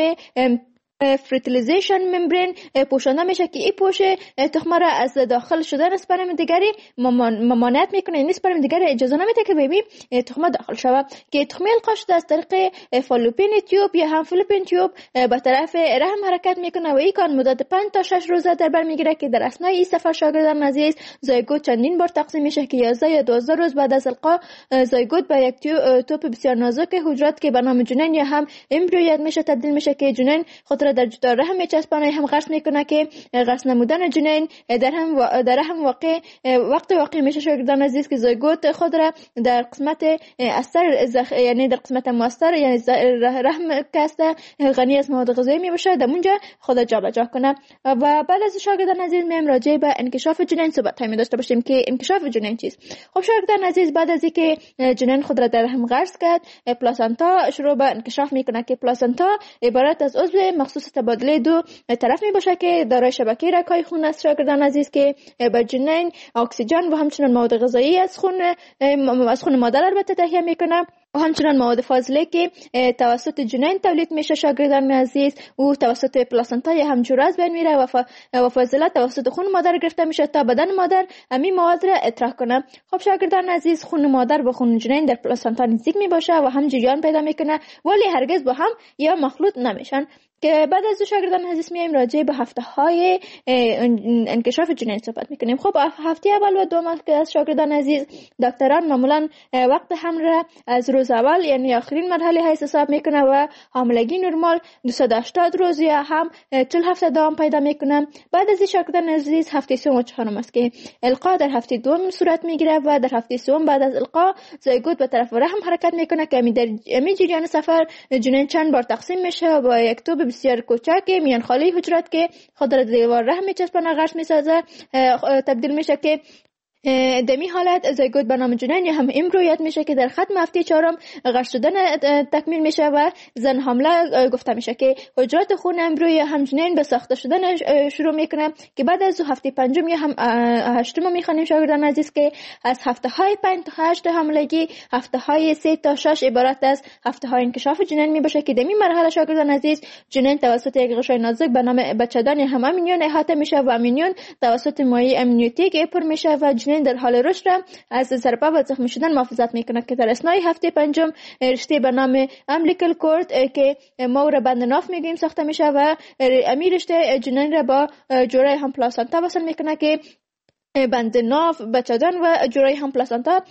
فرتیلیزیشن ممبرین پوشانده میشه که این پوش تخمه را از داخل شدن اسپرم دیگری ممانعت میکنه. این اسپرم دیگری اجازه نمیده که به تخمه داخل شود که تخمه القا شده از طریق فالوپین تیوب یا هم فالوپین تیوب به طرف رحم حرکت میکنه و این کار مدت پنج تا شش روزه در بر میگیره که در اثنای این سفر شاگردان عزیز زایگوت چندین بار تقسیم میشه که یازده یا دوازده روز بعد از القا زایگوت به یک توپ بسیار نازک حجرات که به نام جنین یا هم امبریو میشه تبدیل میشه که جنین خود را در جدار رحم میچسبانه هم غرس میکنه که غرس نمودن جنین در هم و... در هم واقع وقت واقع میشه شاگردان عزیز که زایگوت خود را در قسمت اثر زخ... یعنی در قسمت مؤثر یعنی رحم کاسته غنی از مواد غذایی میباشه در اونجا خود جابجا کنه. و بعد از شاگردان عزیز میم راجع به انکشاف جنین صحبت می داشته باشیم که انکشاف جنین چیست. خب شاگردان عزیز بعد از اینکه جنین خود را در رحم غرس کرد پلاسنتا شروع به انکشاف میکنه که پلاسنتا عبارت از عضو مخصوص تبادله دو طرف می باشه که دارای شبکه رگ‌های خون است شاگردان عزیز که به جنین اکسیژن و همچنین مواد غذایی از خون از خون مادر البته تهیه میکنه و همچنین مواد فاضله که توسط جنین تولید میشه شاگردان عزیز و توسط پلاسنتا یا هم جوره از بین میره و, ف... و فاضله توسط خون مادر گرفته میشه تا بدن مادر همین مواد را اطراح کنه. خب شاگردان عزیز خون مادر با خون جنین در پلاسنتا نزدیک میباشه و هم جریان پیدا میکنه ولی هرگز با هم یا مخلوط نمیشن که بعد از شاگردان عزیز میایم راجع به هفته های انکشاف جنین صحبت میکنیم. خب هفته اول و دوم که از شاگردان عزیز دکتران معمولا وقت حمل را از روز اول یعنی آخرین مرحله حیض حساب میکنه و حاملگی نرمال دویست و هشتاد روز یا هم چهل هفته دوام پیدا میکنه. بعد از شاگردان عزیز هفته سوم و چهارم است که القا در هفته دوم صورت میگیره و در هفته سوم بعد از القا زایگوت به طرف رحم حرکت میکنه که در امی جریان سفر جنین چند بار تقسیم میشه و با یک توپ بسیار کوچک میان خالی حجرات که خود را دیوار رحم میچسبانه غرس میسازه تبدیل میشه که دمی حالت زایگوت به نام جنین یا هم امبریو میشه که در ختم هفته چهارم غرس شدن تکمیل میشه و زن حامله گفته میشه که حجرات خون امبریو یا هم جنین به ساخته شدن شروع میکنه که بعد از هفته پنجم یا هم هشتم میخوانیم شاگردان عزیز که از هفته های پنج تا هشت حاملگی هفته های سه تا شش عبارت از هفته های انکشاف جنین میباشه که دمی مرحله شاگردان عزیز جنین توسط یک غشای نازک به نام بچه‌دان یا هم امینیون احاطه میشه و امینیون توسط مایع امنیوتیک پر میشه و در حال رشد از ضربه و زخمی شدن محافظت میکنه که در اثنای هفته پنجم رشته به نام امبلیکال کورد که ما را بند ناف میگیم ساخته میشه و امیر رشته جنین را با جوره هم پلاسنتا وصل میکنه که بند ناف، بچه‌دان و جورای هم پلاسانتا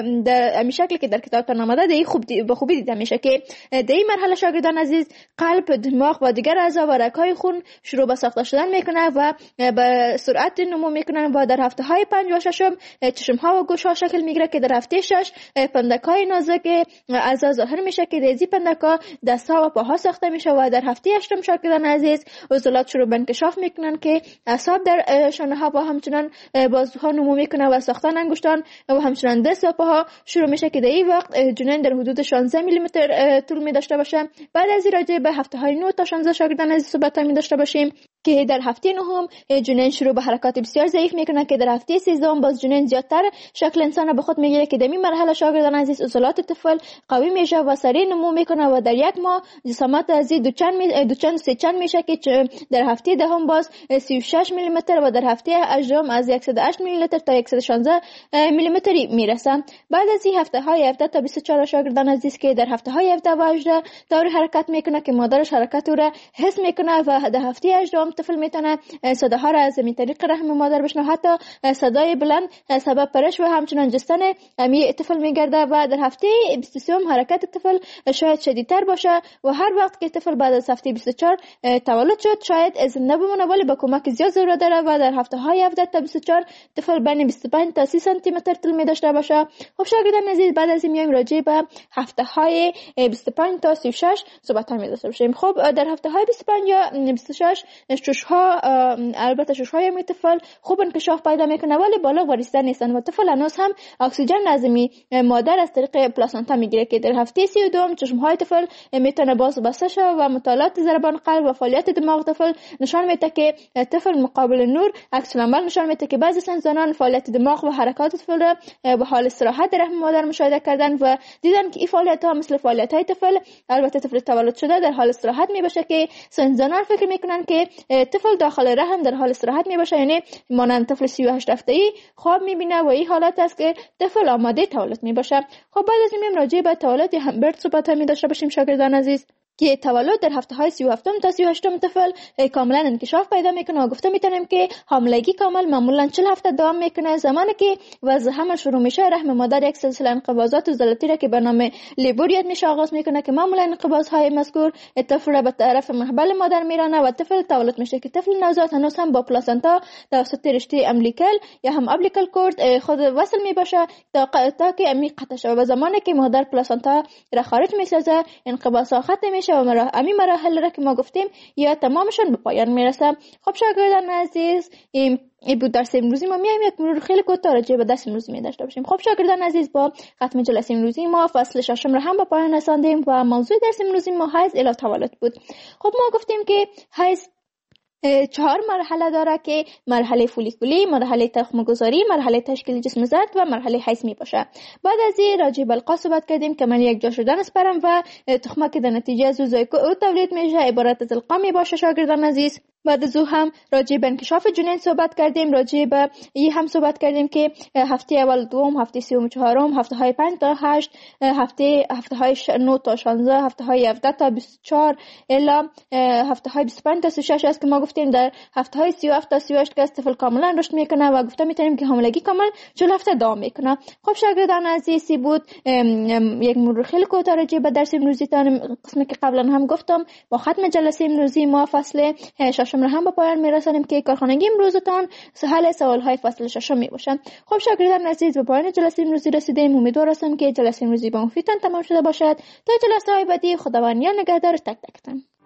در همین شکل که در کتابتان آمده دی خوب دی به خوبی دیده میشه که در این مرحله شاگردان عزیز قلب، دماغ و دیگر اعضا و رگ‌های خون شروع به ساخته شدن میکنه و به سرعت نمو میکنن و در هفته های پنج و ششم چشم ها و گوش ها شکل میگیره که در هفته شش پندک‌های نازک اعضا ظاهر میشه که ریزی پندک‌ها دست ها و پاها ساخته میشه و در هفته هشتم شاگردان عزیز عضلات شروع به انکشاف میکنن که اعصاب در شانه ها و همچنان بازوها نمو میکنه و ساختن انگشتان و همچنان دست و پاها شروع میشه که در این وقت جنین در حدود شانزده میلی متر طول می داشته باشه. بعد از این راجع به هفته های نه تا شانزده شاگردان عزیز صحبت می داشته باشیم که در هفته نهم جنین شروع به حرکات بسیار ضعیف میکنه که در هفته سیزدهم باز جنین زیادتر شکل انسان به خود میگیره که در این مرحله شاگردان عزیز عضلات طفل قوی میشه و سریع نمو میکنه و در یک ماه جسامت از دو چند می دو چند سه چند میشه که در هفته دهم باز سی و شش میلی متر و در هفته هجدهم از صد و هشت میلی متر تا صد و شانزده میلی متری میرسه. بعد از این هفته های هفده تا بیست و چهار شاگردان عزیز که در هفته های هفده و هجده طوری حرکت میکنه که مادرش حرکت او را حس میکنه و در هفته هجدهم طفل میتونه صداها را از زمین طریق رحم مادر بشنوه، حتی صدای بلند سبب پرش و همچنان جستن امی طفل میگرده و در هفته بیست و سه حرکت طفل شاید شدیدتر باشه و هر وقت که طفل بعد از هفته بیست و چهار تولد شد شاید زنده بمونه ولی با کمک زیاد ضرورت داره و در هفته های هفده تا بیست و چهار طفل بین بیست و پنج تا سی سانتی متر طول می داشته باشه. خب شاگردان عزیز بعد از این میایم راجع به هفته های بیست و پنج تا سی و شش صحبت می داشته باشیم. خب در هفته های بیست و پنج یا بیست و شش شش ها البته شش های می طفل خوب انکشاف پیدا میکنه ولی بالا و ریسته نیستن و طفل هنوز هم اکسیژن لازمی مادر از طریق پلاسنتا میگیره که در هفته سی و دو چشم های طفل میتونه باز بسته شه و مطالعات ضربان قلب و فعالیت دماغ طفل نشان میده که طفل مقابل نور عکس العمل نشان میده که بعضی زنان فعالیت دماغ و حرکات طفل را به حال استراحت در رحم مادر مشاهده کردن و دیدن که این فعالیت ها مثل فعالیت های طفل البته طفل تولد شده در حال استراحت می باشه که زنان فکر میکنن که طفل داخل رحم در حال استراحت می باشه، یعنی مانند طفل سی و هشت هفته‌ای خواب میبینه و این حالت است که طفل آماده تولد می باشه. خب بعد از این راجع به تولد همبرت صحبت می داشته باشیم شاگردان عزیز که تولد در هفته های سی و هفتم تا سی و هشتم طفل کاملا انکشاف پیدا میکنه و گفته میتونیم که حاملگی کامل معمولا چهل هفته دوام میکنه. زمانی که وضع حمل شروع میشه رحم مادر یک سلسله انقباضات عضلاتی را که به نام لیبوریت میشه آغاز میکنه که معمولا انقباض های مذکور طفل را به طرف محبل مادر میرانه و طفل تولد میشه که طفل نوزاد هنوز هم با پلاسنتا توسط رشته امبلیکال یا هم ابلیکال کورد خود وصل میباشه تا تا که عمیق قطع شه و زمانی که مادر پلاسنتا را خارج میسازه انقباض ختم میشه و مرا امی مراحل را که ما گفتیم یا تمامشون به پایان میرسه. خب شاگردان عزیز این این بود درس امروزی ما. میایم یک مرور خیلی کوتاه راجع به درس امروزی می داشته باشیم. خب شاگردان عزیز با ختم جلسه امروزی ما فصل ششم را هم به پایان رساندیم و موضوع درس امروزی ما حیض الی تولد بود. خب ما گفتیم که حیض چهار مرحله داره که مرحله فولیکولی، مرحله تخم گذاری، مرحله تشکیل جسم زرد و مرحله حیض می باشه. بعد از این راجع به القا صحبت کردیم که من یک جا شدن اسپرم و تخمه که در نتیجه از زوزای او تولید میشه عبارت از القا می باشه شاگردان عزیز. بعد از او هم راجع به انکشاف جنین صحبت کردیم، راجع به این هم صحبت کردیم که هفته اول دوم، هفته سوم و چهارم، هفته های پنج تا هشت، هفته هفته های نه تا شانزده، هفته های هفده تا بیست و چهار الی هفته های بیست و پنج تا سی و شش است که ما گفتیم در هفته های سی و هفت تا سی و هشت که طفل کاملا رشد میکنه و گفته میتونیم که حاملگی کامل چهل هفته دوام میکنه. خب شاگردان عزیزی بود یک مرور خیلی کوتاه راجع به درس امروزی تان قسمی که قبلا هم گفتم. با ختم جلسه امروزی ما فصل ششم را هم به پایان میرسانیم که کارخانگی امروزتان حل سوالهای فصل ششم می باشند. خب شاگردان عزیز به پایان جلسه امروزی رسیدیم. امیدوار هستم که جلسه امروزی با مفیدتان تمام شده باشد. تا جلسه های بعدی خداوند نگهدار تک تکتان.